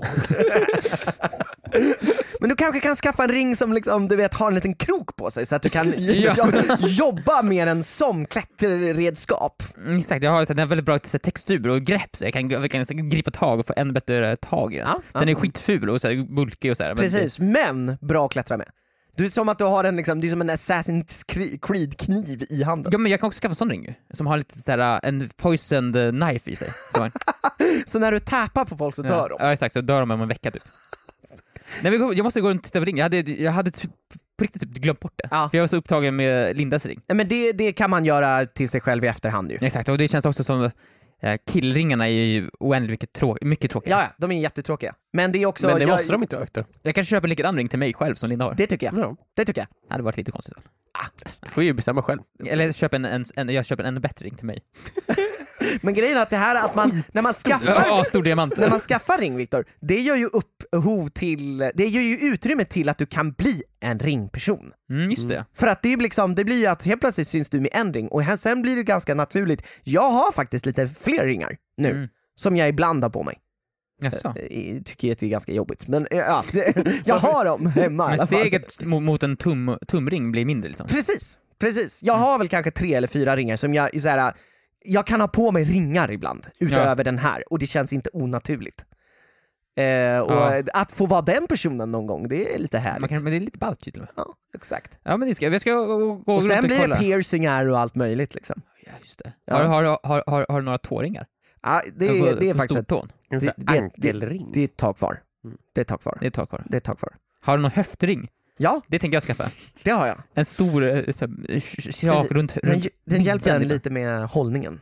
Men du kanske kan skaffa en ring som liksom, du vet, har en liten krok på sig så att du kan jobba med den som klätterredskap. Exakt, jag har en väldigt bra textur och grepp så jag kan gripa tag och få än bättre tag i den. Den är skitful och så här, bulkig och så här. Precis, men bra att klättra med. Du är som att du har en liksom, det är som en Assassin's Creed-kniv i handen. Ja, men jag kan också skaffa en sån ring som har lite såhär, en poisoned knife i sig. Så när du tappar på folk så dör de? Ja, exakt, så dör de om en vecka typ. Nej, jag måste gå och titta på ring. Jag hade på riktigt typ glömt bort det. För jag var så upptagen med Lindas ring. Men det kan man göra till sig själv i efterhand ju. Exakt, och det känns också som killringarna är ju oändligt mycket tråkiga. Ja, de är jättetråkiga. Men det är också... Men det måste de inte ha. Jag kanske köper en likadan ring till mig själv som Linda har. Det tycker jag. Det tycker jag. Det hade varit lite konstigt. Du får ju bestämma själv. Eller jag köper en ännu bättre ring till mig. Men grejen är att det här att man när man skaffar stor diamant. När man skaffar ring, Viktor, det gör ju upphov till, det ger ju utrymme till att du kan bli en ringperson. Just det. För att det är liksom, det blir ju att helt plötsligt syns du med en ring och sen blir det ganska naturligt. Jag har faktiskt lite fler ringar nu som jag ibland har på mig. Jaså. Tycker att det är ganska jobbigt. Men ja, jag har dem hemma. Men steget mot en tumring blir mindre liksom. Precis. Jag har väl kanske 3 eller 4 ringar som jag så här, jag kan ha på mig ringar ibland utöver den här och det känns inte onaturligt. Och att få vara den personen någon gång, det är lite härligt. Men det är lite ballt till och med. Ja, exakt. Ja, men vi ska gå och sen blir kolla. Det piercingar och allt möjligt liksom. Ja, just det. Ja. Har du några tåringar? Ja, det är faktiskt en ankelring. Det är ett tag kvar. Det är ett tag kvar. Har du någon höftring? Ja. Det tänker jag skaffa. Det har jag. En stor sak runt den hjälper en lite med hållningen.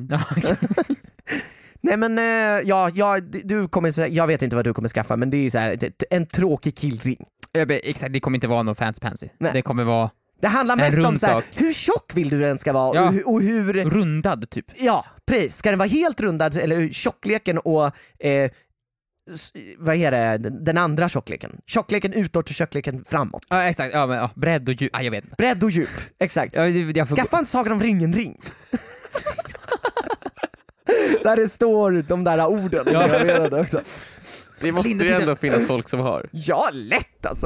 Nej men du kommer, jag vet inte vad du kommer skaffa, men det är så här, en tråkig killring. Exakt, det kommer inte vara någon fancy. Det kommer vara. Det handlar mest om så här, hur tjock vill du den ska vara och hur rundad typ. Ja, precis. Ska den vara helt rundad eller tjockleken och vad är det, den andra tjockleken utåt och tjockleken framåt. Ja, exakt. Ja, men bredd och djup. Jag vet inte. Bredd och djup. Exakt. Skaffa en Sagan om ringen. Där det står de där orden. Jag vet det också. Det måste ju ändå finnas folk som har. Ja, lätt alltså.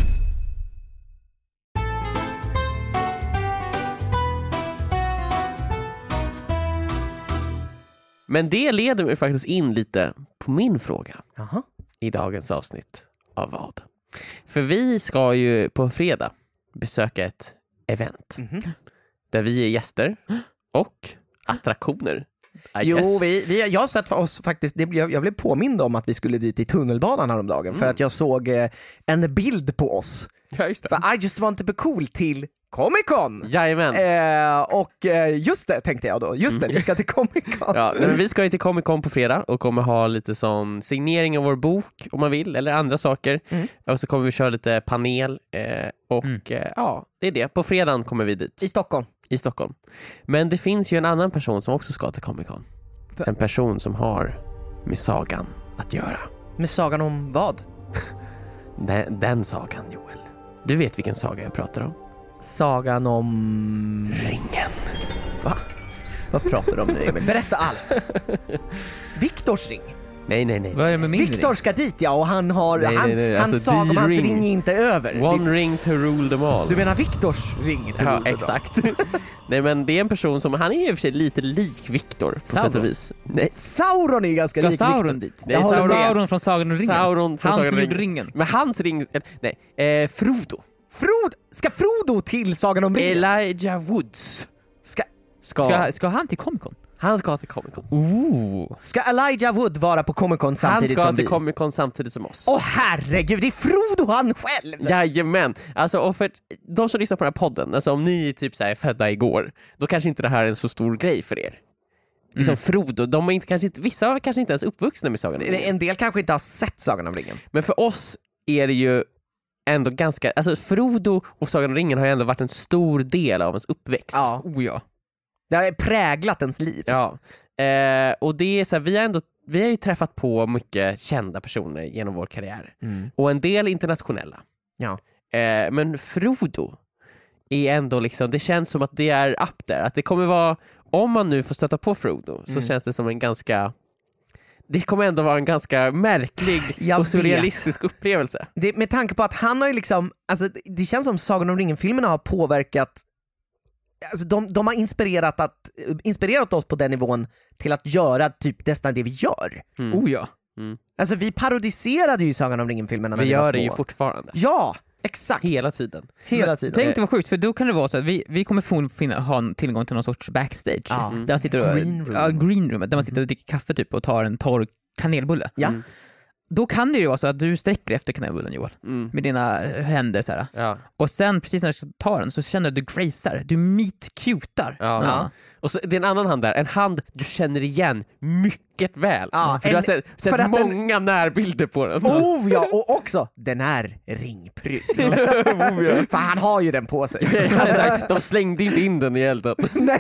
Men det leder mig faktiskt in lite på min fråga i dagens avsnitt av vad. För vi ska ju på fredag besöka ett event där vi är gäster och attraktioner. Jo, jag har sett för oss faktiskt, jag blev påmind om att vi skulle dit i tunnelbanan häromdagen för att jag såg en bild på oss. Ja, just det. För I just want to be cool till Comic-Con. Jajamän. Och just det tänkte jag då. Just det, vi ska till Comic-Con. Ja, men vi ska ju till Comic-Con på fredag och kommer ha lite sån signering av vår bok om man vill, eller andra saker. Och så kommer vi köra lite panel och ja, det är det. På fredagen kommer vi dit. I Stockholm. Men det finns ju en annan person som också ska till Comic-Con. En person som har med sagan att göra. Med sagan om vad? Den sagan, Joel. Du vet vilken saga jag pratar om. Sagan om... Ringen. Va? Vad pratar du om nu, Emil? Berätta allt. Viktors ring. Nej. Vad är det med min Viktor ring? ska dit, ja, och han har... Nej. Han Alltså, sa om hans ring. ring inte över. One ring to rule them all. Du menar Viktors ring? Ja, exakt. Nej, men det är en person som, han är i och för sig lite lik Viktor på sätt och vis. Nej. Sauron är ganska lik Sauron Viktor. dit? Nej, Sauron från Sagan om ringen. Sauron från Han Sagan som om gjorde ringen. Men hans ring... Nej, Frodo. Ska Frodo till Sagan om ringen? Elijah Woods. Ska han till Comic-Con? Han ska till Comic-Con. Ska Elijah Wood vara på Comic-Con samtidigt som vi? Han ska till Comic-Con samtidigt som oss. Åh herregud, det är Frodo han själv! Jajamän. Alltså, och för de som lyssnar på den här podden, alltså om ni typ så här är födda igår, då kanske inte det här är en så stor grej för er. liksom Frodo, de är vissa har kanske inte ens uppvuxna med Sagan om ringen. En del kanske inte har sett Sagan om ringen. Men för oss är det ju ändå ganska, alltså Frodo och Sagan om ringen har ju ändå varit en stor del av ens uppväxt. Ja. Det har präglat ens liv. Ja. Och det är så här, vi har ju träffat på mycket kända personer genom vår karriär. Och en del internationella. Ja. Men Frodo är ändå liksom, det känns som att det är up there. Att det kommer vara, om man nu får stöta på Frodo, så känns det som en ganska, det kommer ändå vara en ganska märklig och surrealistisk upplevelse. Det, med tanke på att han har ju liksom, alltså det känns som Sagan om ringen-filmerna har påverkat, alltså de har inspirerat oss på den nivån till att göra typ nästan det vi gör. Alltså vi parodiserade ju Sagan om ringen-filmerna när vi var små. Vi gör det ju fortfarande. Ja, exakt. Hela tiden. Tänk det var sjukt, för då kan det vara så att vi kommer ha en tillgång till någon sorts backstage. Där man sitter och, green room, där man sitter och dricker kaffe typ, och tar en torr kanelbulle. Då kan det ju vara så att du sträcker efter kanelbullen, Joel, med dina händer så här. Och sen precis när du ska ta den så känner du att du gracear, du meet-cutar. Och så, det är en annan hand där, en hand du känner igen mycket väl. För du har sett många närbilder på den. Och också, den är ringprydd. För han har ju den på sig. De slängde inte in den i elden. Nej.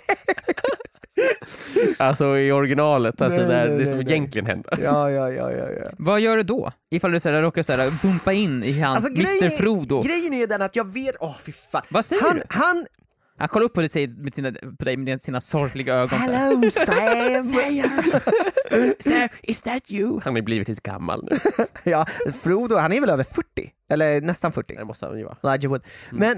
Alltså i originalet, alltså det som egentligen händer. Ja. Vad gör du då? Ifall du råkar så här bumpa in i hans Mr. Frodo. Grejen är den att jag vet, fy fan. Vad säger du? Han kollar upp på dig med sina sorgliga ögon. Hello Sam. Sam, is that you? Han har blivit lite gammal nu. Ja, Frodo, han är väl över 40? Eller nästan 40. Det måste han ju vara. Elijah Wood. Men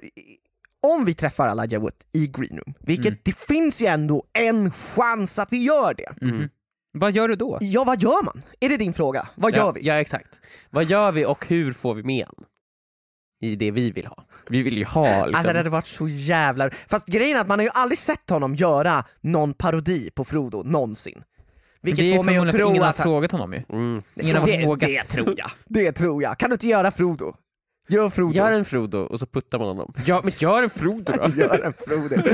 om vi träffar Elijah Wood i Green Room, vilket det finns ju ändå en chans att vi gör det. Vad gör du då? Ja, vad gör man? Är det din fråga? Vad gör vi? Ja, exakt. Vad gör vi och hur får vi med han i det vi vill ha? Vi vill ju ha liksom. Alltså det hade varit så jävla... Fast grejen är att man har ju aldrig sett honom göra någon parodi på Frodo någonsin. Vilket får mig att tro ingen har frågat honom ju. Ingen har frågat. Det tror jag. Kan du inte göra Frodo? Gör Frodo. Gör en Frodo och så puttar man honom. Men gör en Frodo då. Gör en Frodo.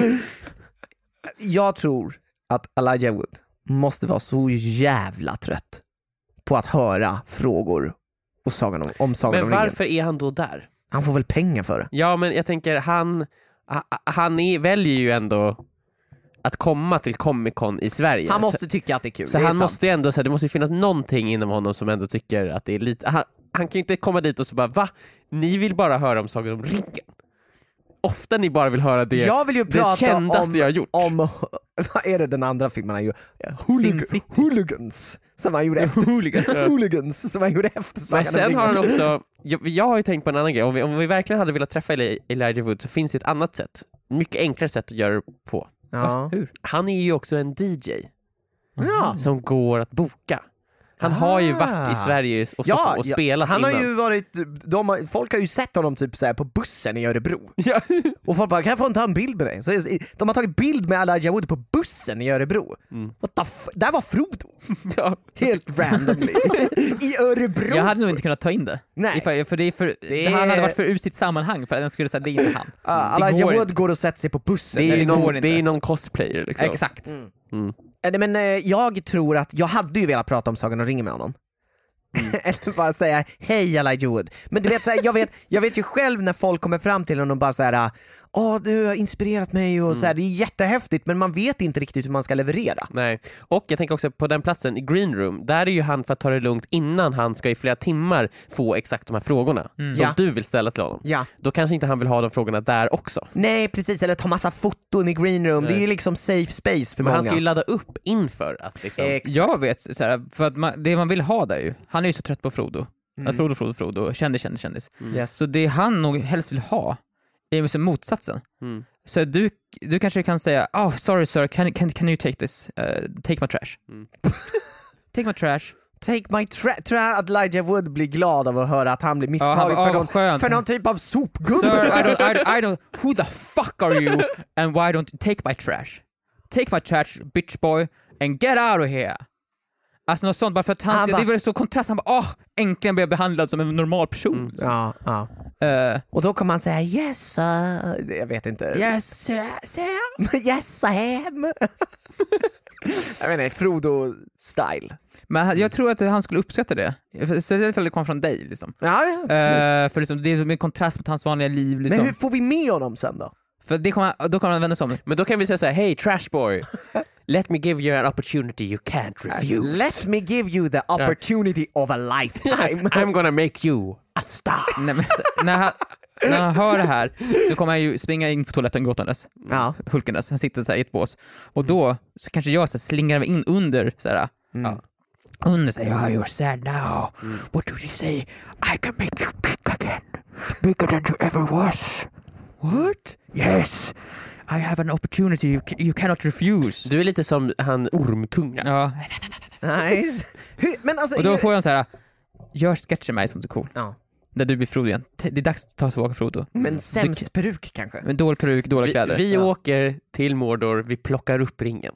Jag tror att Elijah Wood måste vara så jävla trött på att höra frågor och sagan om Sagan om ringen. Men varför är han då där? Han får väl pengar för det. Ja, men jag tänker han väljer ju ändå att komma till Comic-Con i Sverige. Han måste tycka att det är kul. Så han måste ju ändå, så det måste ju finnas någonting inom honom som ändå tycker att det är lite... Han kan ju inte komma dit och så bara, va? Ni vill bara höra om Sagan om ringen. Ofta ni bara vill höra det, jag vill ju prata kändaste jag har gjort. Om vad är det den andra filmen han gjorde? Hooligans. Som han gjorde efter Hooligans som han gjorde efter Sagan om ringen. Men sen har han också, jag har ju tänkt på en annan grej. Om vi verkligen hade velat träffa Elijah Wood så finns det ett annat sätt. Mycket enklare sätt att göra det på. Ja. Hur? Han är ju också en DJ som går att boka. Han har ju varit i Sverige och stått och spelat han innan. Har ju varit, folk har ju sett honom typ så här på bussen i Örebro. Ja. Och folk bara, kan jag få ta en bild med dig? Så de har tagit bild med Elijah Wood på bussen i Örebro. What the där var Frodo. Ja. Helt randomly. I Örebro. Jag hade nog inte kunnat ta in det. Nej. För han hade varit för ur sitt sammanhang för att den skulle säga det är inte han. Elijah Wood går och sätter sig på bussen. Det är någon cosplayer liksom. Exakt. Men jag tror att jag hade ju velat prata om Sagan om ringen med honom. Eller bara säga hej Elijah Wood. Men du vet, så här, jag vet ju själv när folk kommer fram till honom och bara såhär, du har inspirerat mig och så här, det är jättehäftigt, men man vet inte riktigt hur man ska leverera. Nej, och jag tänker också på den platsen i Green Room, där är ju han för att ta det lugnt innan han ska i flera timmar få exakt de här frågorna som du vill ställa till honom. Ja. Då kanske inte han vill ha de frågorna där också. Nej, precis, eller ta massa foton i Green Room. Det är ju liksom safe space för men många. Han ska ju ladda upp inför att liksom... Jag vet, så här, för att det man vill ha där ju, han är ju så trött på Frodo. Att Frodo, kändis. Yes. Så det han nog helst vill ha är liksom motsatsen. Så du kanske kan säga, sorry sir, can you take this? Take my trash. Take my trash. Take my trash. Tror jag att Elijah Wood blir glad av att höra att han blir misstagen för någon typ av sopgubbe. Sir, I don't, who the fuck are you and why don't you take my trash? Take my trash, bitch boy, and get out of here. Alltså något sånt, bara för att det är väl så kontrast. Han bara, äntligen blev jag behandlad som en normal person. Ja. Och då kommer han säga, yes sir. Jag vet inte. Yes sir. Yes Sam. Jag menar, Frodo-style. Men jag tror att han skulle uppskatta det. Speciellt för att det kom från dig liksom. Ja, för liksom, det är som en kontrast mot hans vanliga liv liksom. Men hur får vi med honom sen då? För då kommer han vända sig om. Men då kan vi säga så här: hey trashboy, let me give you an opportunity you can't refuse. Let me give you the opportunity of a lifetime. I'm gonna make you a star. Nej, men, när han hör det här så kommer han ju springa in på toaletten gråtandes. Ja. Hulkandes. Han sitter så här i ett bås. Och då så kanske jag så slingrar mig in under så här. Under säger you're sad now. What do you say? I can make you big again. Bigger than you ever was. What? Yes. I have an opportunity you cannot refuse. Du är lite som han ormtunga. Ja. Nice. Men alltså, och då får jag så här: gör sketcher med mig som du är cool. Ja. Där du blir Frodo igen. Det är dags att ta tillbaka Frodo. Men sämst peruk kanske. Men dålig peruk, dåliga kläder. Vi åker till Mordor, vi plockar upp ringen.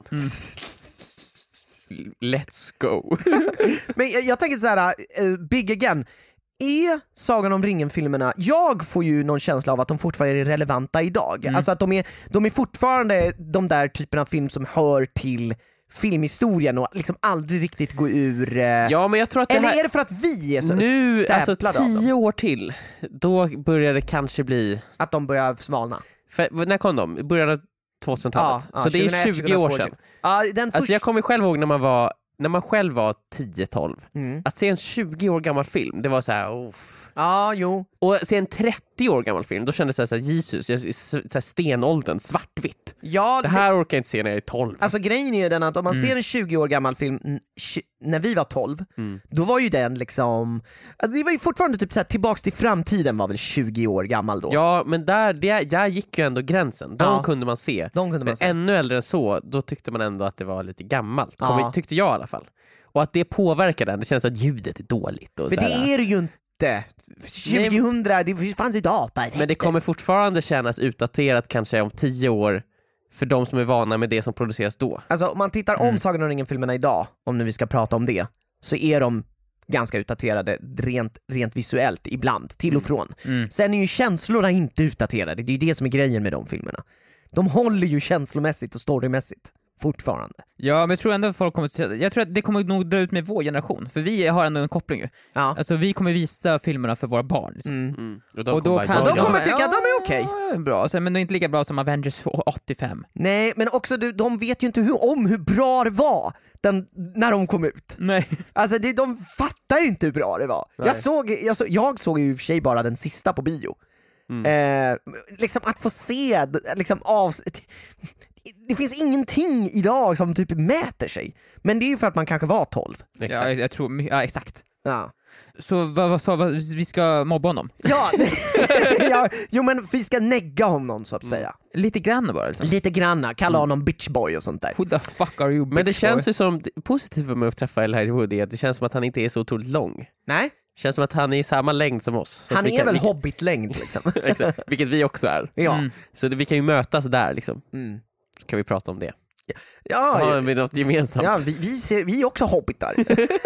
Let's go. Men jag tänker så här, Big Again. Är Sagan om ringen-filmerna, jag får ju någon känsla av att de fortfarande är relevanta idag. Alltså att de är fortfarande de där typerna av film som hör till filmhistorien och liksom aldrig riktigt gå ur... Ja, men jag tror att det eller här... är det för att vi är så nu, alltså stämplade av dem? 10 år till, då börjar det kanske bli... Att de börjar svalna. För, när kom de? Början av 2000-talet. Ja, så det är 2001, 20 år sedan. Ja, Alltså jag kommer själv ihåg när man själv var 10-12. Att se en 20 år gammal film, det var så här. Ja, jo. Och se en 30 år gammal film, då kändes det så här: Jesus, så här stenåldern, svartvitt. Ja, det här orkar jag inte se när jag är 12. Alltså grejen är ju den att om man ser en 20 år gammal film när vi var 12, då var ju den liksom, alltså det var ju fortfarande typ så här, Tillbaks till framtiden var väl 20 år gammal då. Ja, men jag gick ju ändå gränsen. De kunde man se. Men ännu äldre än så, då tyckte man ändå att det var lite gammalt. Tyckte jag i alla fall. Och att det påverkar den. Det känns att ljudet är dåligt. Och för det är det ju inte. 2000, det fanns ju data. Men det kommer fortfarande kännas utdaterat kanske om 10 år för de som är vana med det som produceras då. Alltså om man tittar om Sagan om ringen-filmerna idag, om nu vi ska prata om det, så är de ganska utdaterade rent visuellt ibland, till och från. Sen är ju känslorna inte utdaterade, det är ju det som är grejen med de filmerna. De håller ju känslomässigt och storymässigt fortfarande. Ja, men jag tror ändå att folk kommer jag tror att det kommer nog dra ut med vår generation, för vi har ändå en koppling ju. Ja. Alltså vi kommer visa filmerna för våra barn liksom. Och de kommer tycka att de är okej. Bra, men det är inte lika bra som Avengers 85. Nej, men också de vet ju inte hur bra det var när de kom ut. Nej. Alltså de fattar ju inte hur bra det var. Jag såg ju i och för sig bara den sista på bio. Liksom att få se liksom det finns ingenting idag som typ mäter sig. Men det är ju för att man kanske var 12. Ja, jag tror, ja exakt. Ja. Så vad sa vi ska mobba honom? Ja, jo men vi ska negga honom så att säga. Lite grann bara liksom. Lite granna, kalla honom bitchboy och sånt där. Who the fuck are you, bitchboy? Men det känns ju som, positivt med att träffa Elijah Wood är att det känns som att han inte är så otroligt lång. Nej. Känns som att han är i samma längd som oss. Så han är väl hobbitlängd liksom. Exakt, vilket vi också är. Ja. Så vi kan ju mötas där liksom. Så kan vi prata om det. Ja, har vi något gemensamt? Ja, vi är också hobbitar.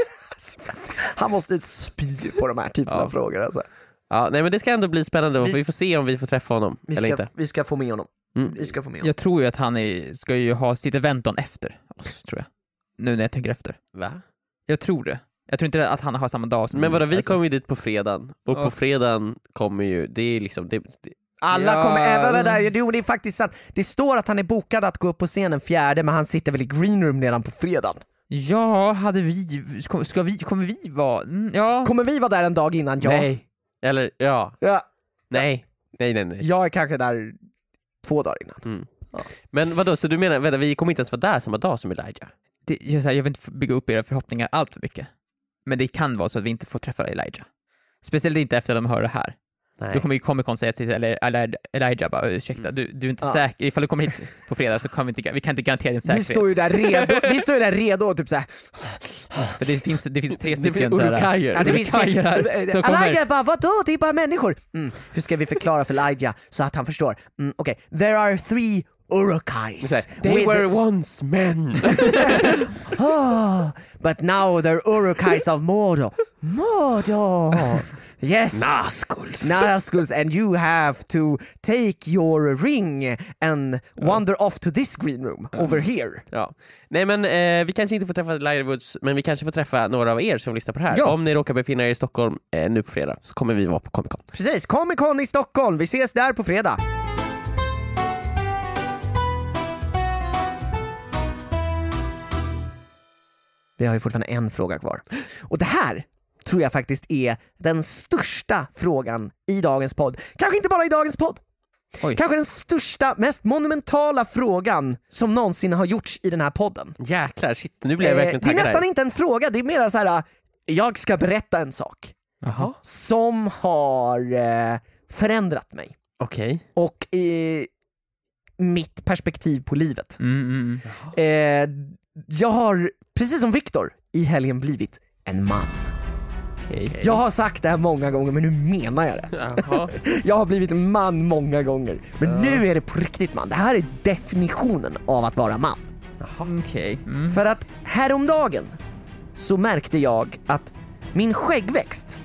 Han måste spy på de här typerna av frågor alltså. Ja, nej men det ska ändå bli spännande och vi får se om vi får träffa honom eller inte. Vi ska få med honom. Vi ska få med honom. Jag tror ju att han ska ju ha sitt event efter oss, tror jag. Nu när jag tänker efter. Va? Jag tror det. Jag tror inte att han har samma dag som men vadå, vi kommer ju dit på fredagen. Och på fredagen kommer ju, det är liksom alla kommer även där. Jo, det är faktiskt sant. Det står att han är bokad att gå upp på scenen 4, men han sitter väl i green room redan på fredagen. Ja, kommer vi vara... Ja. Kommer vi vara där en dag innan? Ja. Nej. Eller, ja. Nej. Jag är kanske där 2 dagar innan. Ja. Men vadå, så du menar, vi kommer inte ens vara där samma dag som Elijah? Jag vill inte bygga upp era förhoppningar allt för mycket. Men det kan vara så att vi inte får träffa Elijah. Speciellt inte efter att de hör det här. Nej. Då kommer ju Comic-Con säga till Elijah bara, ursäkta, du är inte säker, ifall du kommer hit på fredag så kan vi kan inte garantera din säkerhet. Vi står ju där redo och typ såhär. För det finns 3 stycken Urukajer. Ja, det finns Elijah bara, vadå? Det är bara människor. Hur ska vi förklara för Elijah så att han förstår? Okej, there are 3 Urukais. They were once men. But now they're Urukais of Mordor. Yes. Nazguls, and you have to take your ring and wander off to this green room over here. Ja. Nej men vi kanske inte får träffa Lirewoods, men vi kanske får träffa några av er som lyssnar på det här. Ja. Om ni råkar befinna er i Stockholm nu på fredag så kommer vi vara på Comic Con. Precis, Comic Con i Stockholm. Vi ses där på fredag. Vi har ju fortfarande en fråga kvar. Och det här tror jag faktiskt är den största frågan i dagens podd. Kanske inte bara i dagens podd. Oj. Kanske den största, mest monumentala frågan som någonsin har gjorts i den här podden. Jäklar, shit, nu blir jag verkligen Det är taggad nästan här. inte en fråga, det är mer så här: jag ska berätta en sak som har förändrat mig. Okej. Och mitt perspektiv på livet. Jag har, precis som Viktor, i helgen blivit en man. Okay. Jag har sagt det här många gånger, men nu menar jag det. Jaha. Jag har blivit en man många gånger, men nu är det på riktigt man. Det här är definitionen av att vara man. Okej. För att häromdagen så märkte jag att min skäggväxt...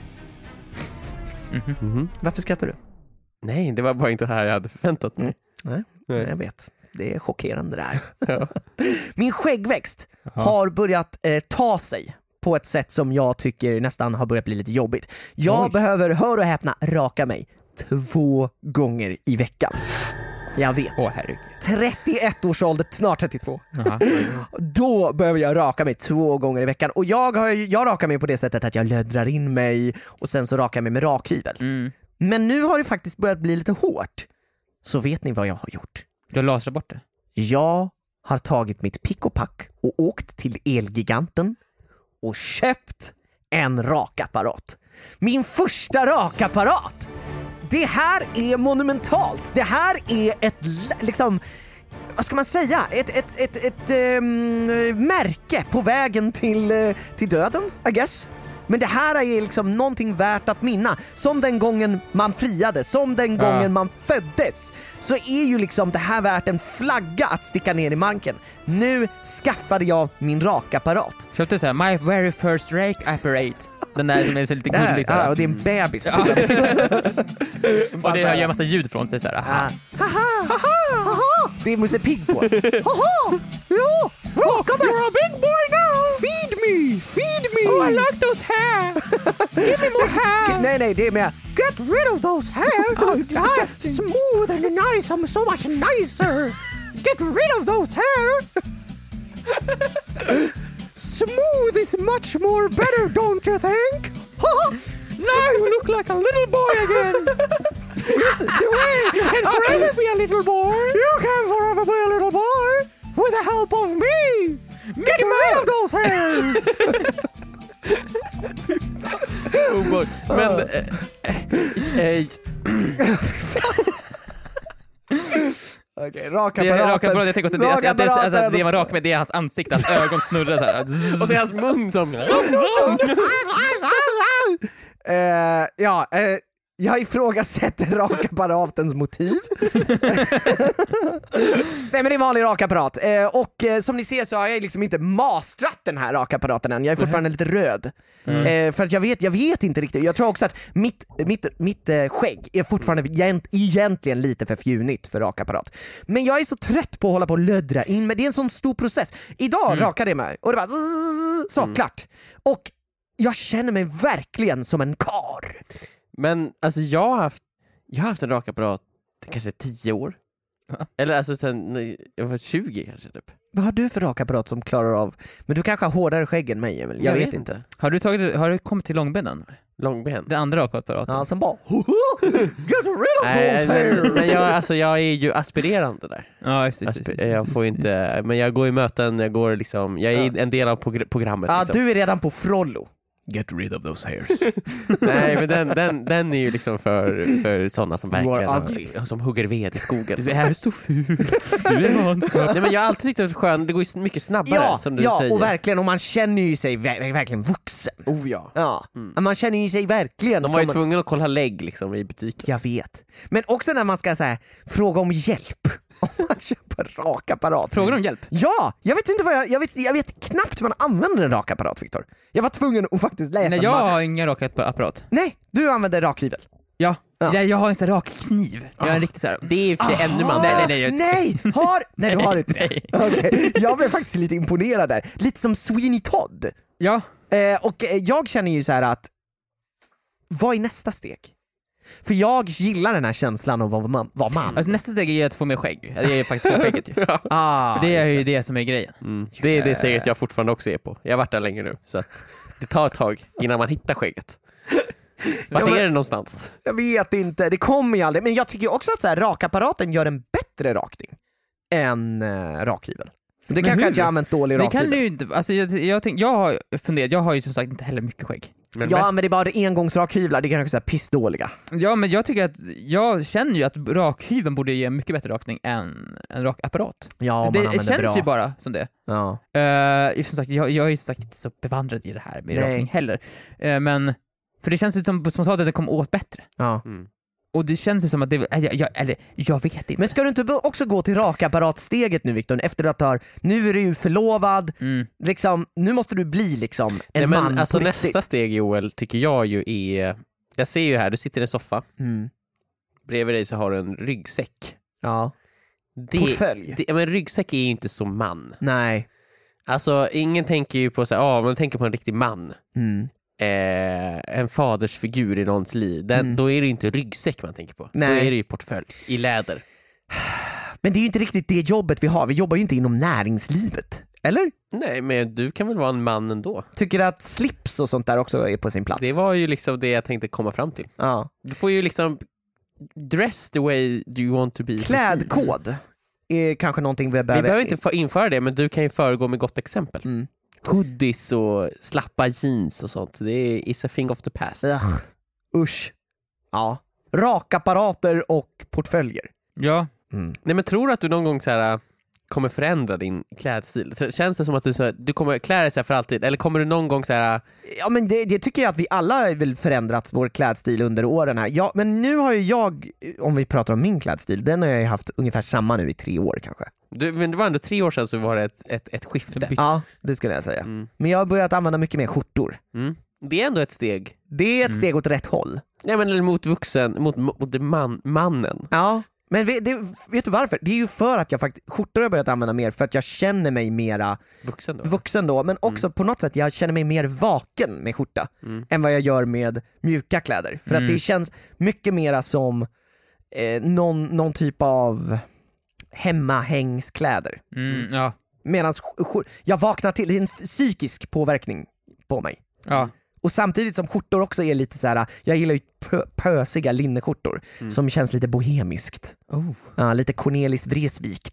Varför skrattar du? Nej, det var bara inte här jag hade förväntat mig. Nej, jag vet. Det är chockerande det här. Ja. Min skäggväxt har börjat ta sig på ett sätt som jag tycker nästan har börjat bli lite jobbigt. Jag behöver, hör och häpna, raka mig 2 gånger i veckan. Jag vet. 31 års ålder, snart 32. Då behöver jag raka mig 2 gånger i veckan. Och jag rakar mig på det sättet att jag löddrar in mig och sen så rakar jag mig med rakhyvel. Men nu har det faktiskt börjat bli lite hårt. Så vet ni vad jag har gjort? Du har lasrat bort det? Jag har tagit mitt pick och pack och åkt till Elgiganten och köpt en rakapparat. Min första rakapparat! Det här är monumentalt. Det här är ett, liksom, vad ska man säga? Ett märke på vägen till döden, I guess. Men det här är liksom någonting värt att minna. Som den gången man friade, som den gången man föddes. Så är ju liksom det här värt en flagga att sticka ner i marken. Nu skaffade jag min rakapparat. Köpte så här, my very first rake apparat. Den där som är så lite gullig så här. Ja, och det är en bebis. Ja. Och det gör massa ljud från sig så här. Aha. Det är Musse Pigg på. Haha! Ja! Raka mig! You're a big boy now! Feed me! Feed me! Oh, I like those hair! Give me more hair! Nej, det är mer get rid of those hair! Oh, disgusting! Smooth and nice, I'm so much nicer! Get rid of those hair! Smooth is much more better, don't you think? Now you look like a little boy again! You can forever be a little boy! You can forever be a little boy! With the help of me! Get rid of those hair! Men Okej, rakapparaten. Rakapparaten, jag tänker också att det var rak med, det är hans ansikte, hans ögon snurrar så här. och så är hans mun som... Jag ifrågasätter rakapparatens motiv. Nej, men det är en vanlig rakapparat. Och som ni ser så har jag liksom inte mastrat den här rakapparaten än. Jag är fortfarande lite röd. För att jag vet inte riktigt. Jag tror också att mitt skägg är fortfarande egentligen lite för fjunigt för rakapparat. Men jag är så trött på att hålla på och löddra in. Men det är en sån stor process. Idag rakade jag mig och det bara så klart. Och jag känner mig verkligen som en kar. Men alltså jag har haft en rakapparat kanske 10 år. Eller alltså sen jag var 20 kanske typ. Vad har du för rakapparat som klarar av? Men du kanske har hårdare skägg än mig, Emil. Jag vet inte. Har du kommit till långbenen? Långben? Det andra rakapparaten? Ja, som bara get rid of those hair! Men jag är ju aspirerande där. Ja, jag får inte, men jag går i möten, jag är en del av programmet. Ja, liksom. du är redan på frollo. Get rid of those hairs. Nej, men den är ju liksom för sådana som verkligen som hugger ved i skogen. Du är så ful. Du är vanskap. Nej, men jag har alltid tyckt att det är skönt. Det går ju mycket snabbare som du säger. Ja, och verkligen, och man känner ju sig verkligen vuxen. Oh ja. Ja. Man känner ju sig verkligen. De var ju tvungna att kolla lägg liksom i butiken. Jag vet. Men också när man ska så här, fråga om hjälp. om man köper rakapparat. Frågar om hjälp? Ja, jag vet inte vad jag vet knappt hur man använder en rakapparat, Viktor. Jag var tvungen att faktiskt läsa. Nej, jag har ingen rakapparat. Nej, du använder rakhyvel. Ja. Jag har en sån rak kniv. Jag är en riktigt så här. Det är i och för sig ännu man. Nej, du har inte. Nej. Okay. Jag blev faktiskt lite imponerad där. Lite som Sweeney Todd. Ja. Och jag känner ju så här att vad är nästa steg? För jag gillar den här känslan av vad man. Alltså, nästa steg är att få mer skägg. Jag är faktiskt få skägget ju. Det är ju det som är grejen. Det är det steget jag fortfarande också är på. Jag har varit där länge nu, så det tar ett tag innan man hittar skägget. Vart är det någonstans? Jag vet inte, det kommer ju aldrig. Men jag tycker också att så här, rakapparaten gör en bättre rakning än rakhyvel. Det kanske jag har använt dålig rakhyvel. Det kan du inte, alltså jag har funderat, jag har ju som sagt inte heller mycket skägg. Men det är bara engångsrakhyvlar, det är kanske så här pissdåliga. Ja, men jag känner ju att rakhyveln borde ge en mycket bättre rakning än en rakapparat. Ja, det känns ju bara som det. Ja. Som sagt, jag är ju sagt inte så bevandrad i det här med rakning heller. Men för det känns ju som att det kommer åt bättre. Ja. Och det känns ju som att det jag vet inte. Men ska du inte också gå till rakapparatsteget nu, Viktor, efter att nu är du ju förlovad, liksom, nu måste du bli liksom en man alltså på riktigt. nästa steg, Joel, tycker jag ju är, jag ser ju här, du sitter i en soffa, bredvid dig så har du en ryggsäck. Ja. Portfölj. Men ryggsäck är ju inte så man. Nej. Alltså ingen tänker ju på så här, man tänker på en riktig man. En fadersfigur i någons liv. Då är det inte ryggsäck man tänker på. Nej. Då är det ju portfölj i läder. Men det är ju inte riktigt det jobbet vi har. Vi jobbar ju inte inom näringslivet. Eller? Nej, men du kan väl vara en man ändå. Tycker du att slips och sånt där också är på sin plats? Det var ju liksom det jag tänkte komma fram till. Ja. Du får ju liksom dress the way you want to be. Klädkod är kanske någonting vi behöver inte införa det, men du kan ju föregå med gott exempel. Hoodies och slappa jeans och sånt. Det är a thing of the past. Usch. Ja. Rakapparater och portföljer. Ja. Nej, men tror du att du någon gång så här kommer förändra din klädstil? Känns det som att du kommer klä dig så här för alltid? Eller kommer du någon gång så här... Ja, men det tycker jag att vi alla har väl förändrat vår klädstil under åren här. Ja, men nu har ju jag, om vi pratar om min klädstil, den har jag haft ungefär samma nu i 3 år kanske. Men det var ändå 3 år sedan så var det ett skifte. Ja, det skulle jag säga. Men jag har börjat använda mycket mer skjortor. Det är ändå ett steg. Det är ett steg åt rätt håll. Nej, men mot mannen. Ja. Men vet du varför? Det är ju för att jag faktiskt skjortor har börjat använda mer för att jag känner mig mera vuxen då, men också på något sätt jag känner mig mer vaken med skjorta än vad jag gör med mjuka kläder. För att det känns mycket mera som någon typ av hemmahängskläder. Ja. Medan jag vaknar till, det är en psykisk påverkning på mig. Ja. Och samtidigt som skjortor också är lite så här, jag gillar ju pösiga linneskjortor som känns lite bohemiskt. Ja, lite Cornelis Vreeswijk.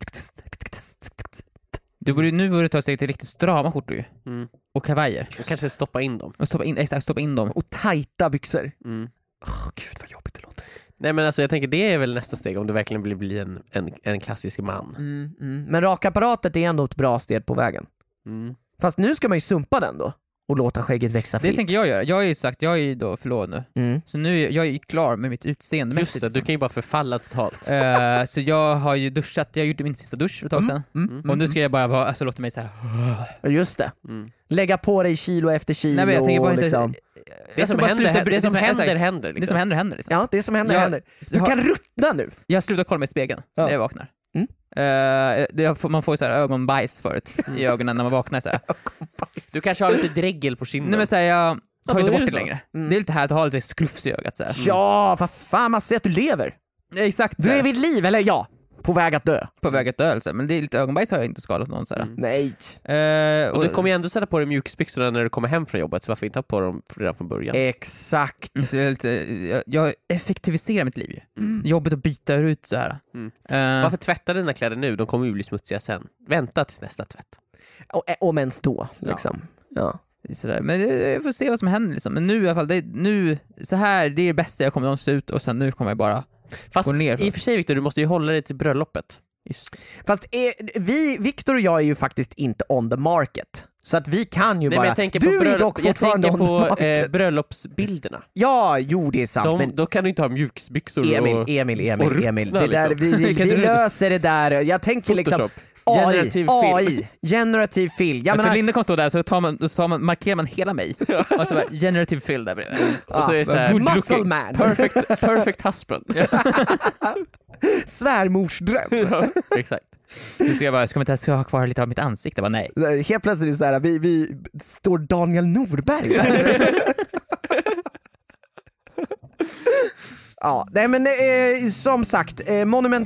Nu borde du ta sig till riktigt strama skjortor ju. Och kavajer. Och kanske stoppa in dem. Stoppa in dem. Och tajta byxor. Gud vad jobbigt det låter. Nej, men alltså jag tänker det är väl nästa steg om du verkligen vill bli en klassisk man. Men rakapparatet är ändå ett bra steg på vägen. Fast nu ska man ju sumpa den då och låta skägget växa fritt. Det tänker jag göra. Jag är ju då förlovad nu. Så nu jag är klar med mitt utseende. Just det, du kan ju bara förfalla totalt. Så jag har ju duschat. Jag gjorde min sista dusch för ett tag sedan. Och nu ska jag bara låta mig så här. Just det. Lägga på dig kilo efter kilo. Nej, men jag tänker bara inte liksom. Det som händer. Det som händer liksom. Ja, det som händer. Du kan ruttna nu. Jag slutar kolla mig i spegeln när jag vaknar. Man får ju så här ögonbajs förut i ögonen när man vaknar så här. Du kanske har lite dregel på kinden. Nej, men så här, jag tar inte bort det längre. Det är lite här att ha lite skrufs i ögat så här. Ja, vad fan, man ser att du lever. Exakt. Du är vid liv, eller ja, på väg att dö. På väg att dö alltså. Men det är lite ögonbajs har jag inte skadat någon så här. Nej. Och du kommer ju ändå sätta på dig mjukisbyxorna när du kommer hem från jobbet, så varför inte ha på dem redan från början? Exakt. Jag effektiviserar mitt liv. Jobbet att byta ut så här. Varför tvättar dina kläder nu? De kommer ju bli smutsiga sen. Vänta tills nästa tvätt. Om ens då, liksom. Ja. Sådär. Men jag får se vad som händer liksom. Men nu i alla fall, det är det bästa jag kommer att se ut. Och sen nu kommer jag bara gå ner. I och för sig, Victor, du måste ju hålla dig till bröllopet. Just. Fast Victor och jag är ju faktiskt inte on the market. Så att vi kan ju Nej, bara... men jag tänker du på är dock fortfarande on the market. bröllopsbilderna. Ja, jo det är sant. Men Då kan du inte ha mjukisbyxor och Emil. ruttna, Det där, vi löser det där. Jag tänkte liksom... Generativ film. Jag menar, Linda kommer stå där så markerar man hela mig. Och så bara, generative fill där bredvid. Och så är det så här, muscle man. Perfect husband. Svärmorsdröm. Ja, exakt. Ska vi inte ha kvar lite av mitt ansikte? Bara, nej. Helt plötsligt är det så här, vi står Daniel Norberg där. Ja, nej men som sagt, ett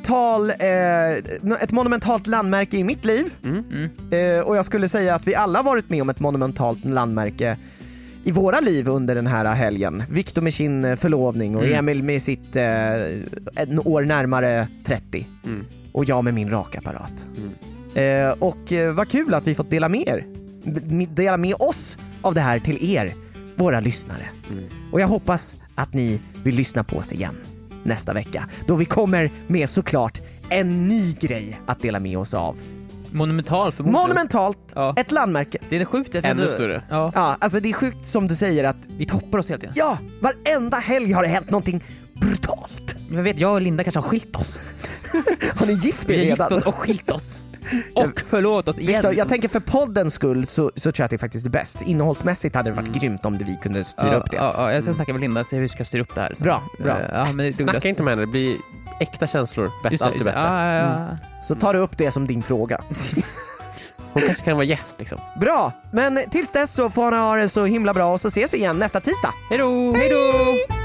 monumentalt landmärke i mitt liv. Och jag skulle säga att vi alla varit med om ett monumentalt landmärke i våra liv under den här helgen. Victor med sin förlovning och Emil med sitt en år närmare 30. Och jag med min rakapparat. Och vad kul att vi fått dela med oss av det här till er, våra lyssnare. Och jag hoppas att ni vill lyssna på oss igen nästa vecka, då vi kommer med såklart en ny grej att dela med oss av. Monumentalt, ja. Ett landmärke. Det är sjukt. Ännu större. Ja, alltså det är sjukt som du säger att vi toppar oss helt. Ja, varenda helg har det hänt någonting brutalt. Jag och Linda kanske har skilt oss. Har ni gift er redan? Vi har gift oss och skilt oss. Och förlåt oss igen. Victor, jag tänker för poddens skull så tror jag att det är faktiskt det bäst. Innehållsmässigt hade det varit grymt om vi kunde styra upp det. Ja, jag ska snacka med Linda och se hur vi ska styra upp det här. Så. Bra. Men snacka inte med henne, det blir äkta känslor. Alltid bättre. Så tar du upp det som din fråga. Hon kanske kan vara gäst liksom. Bra, men tills dess så får ni ha det så himla bra och så ses vi igen nästa tisdag. Hej då!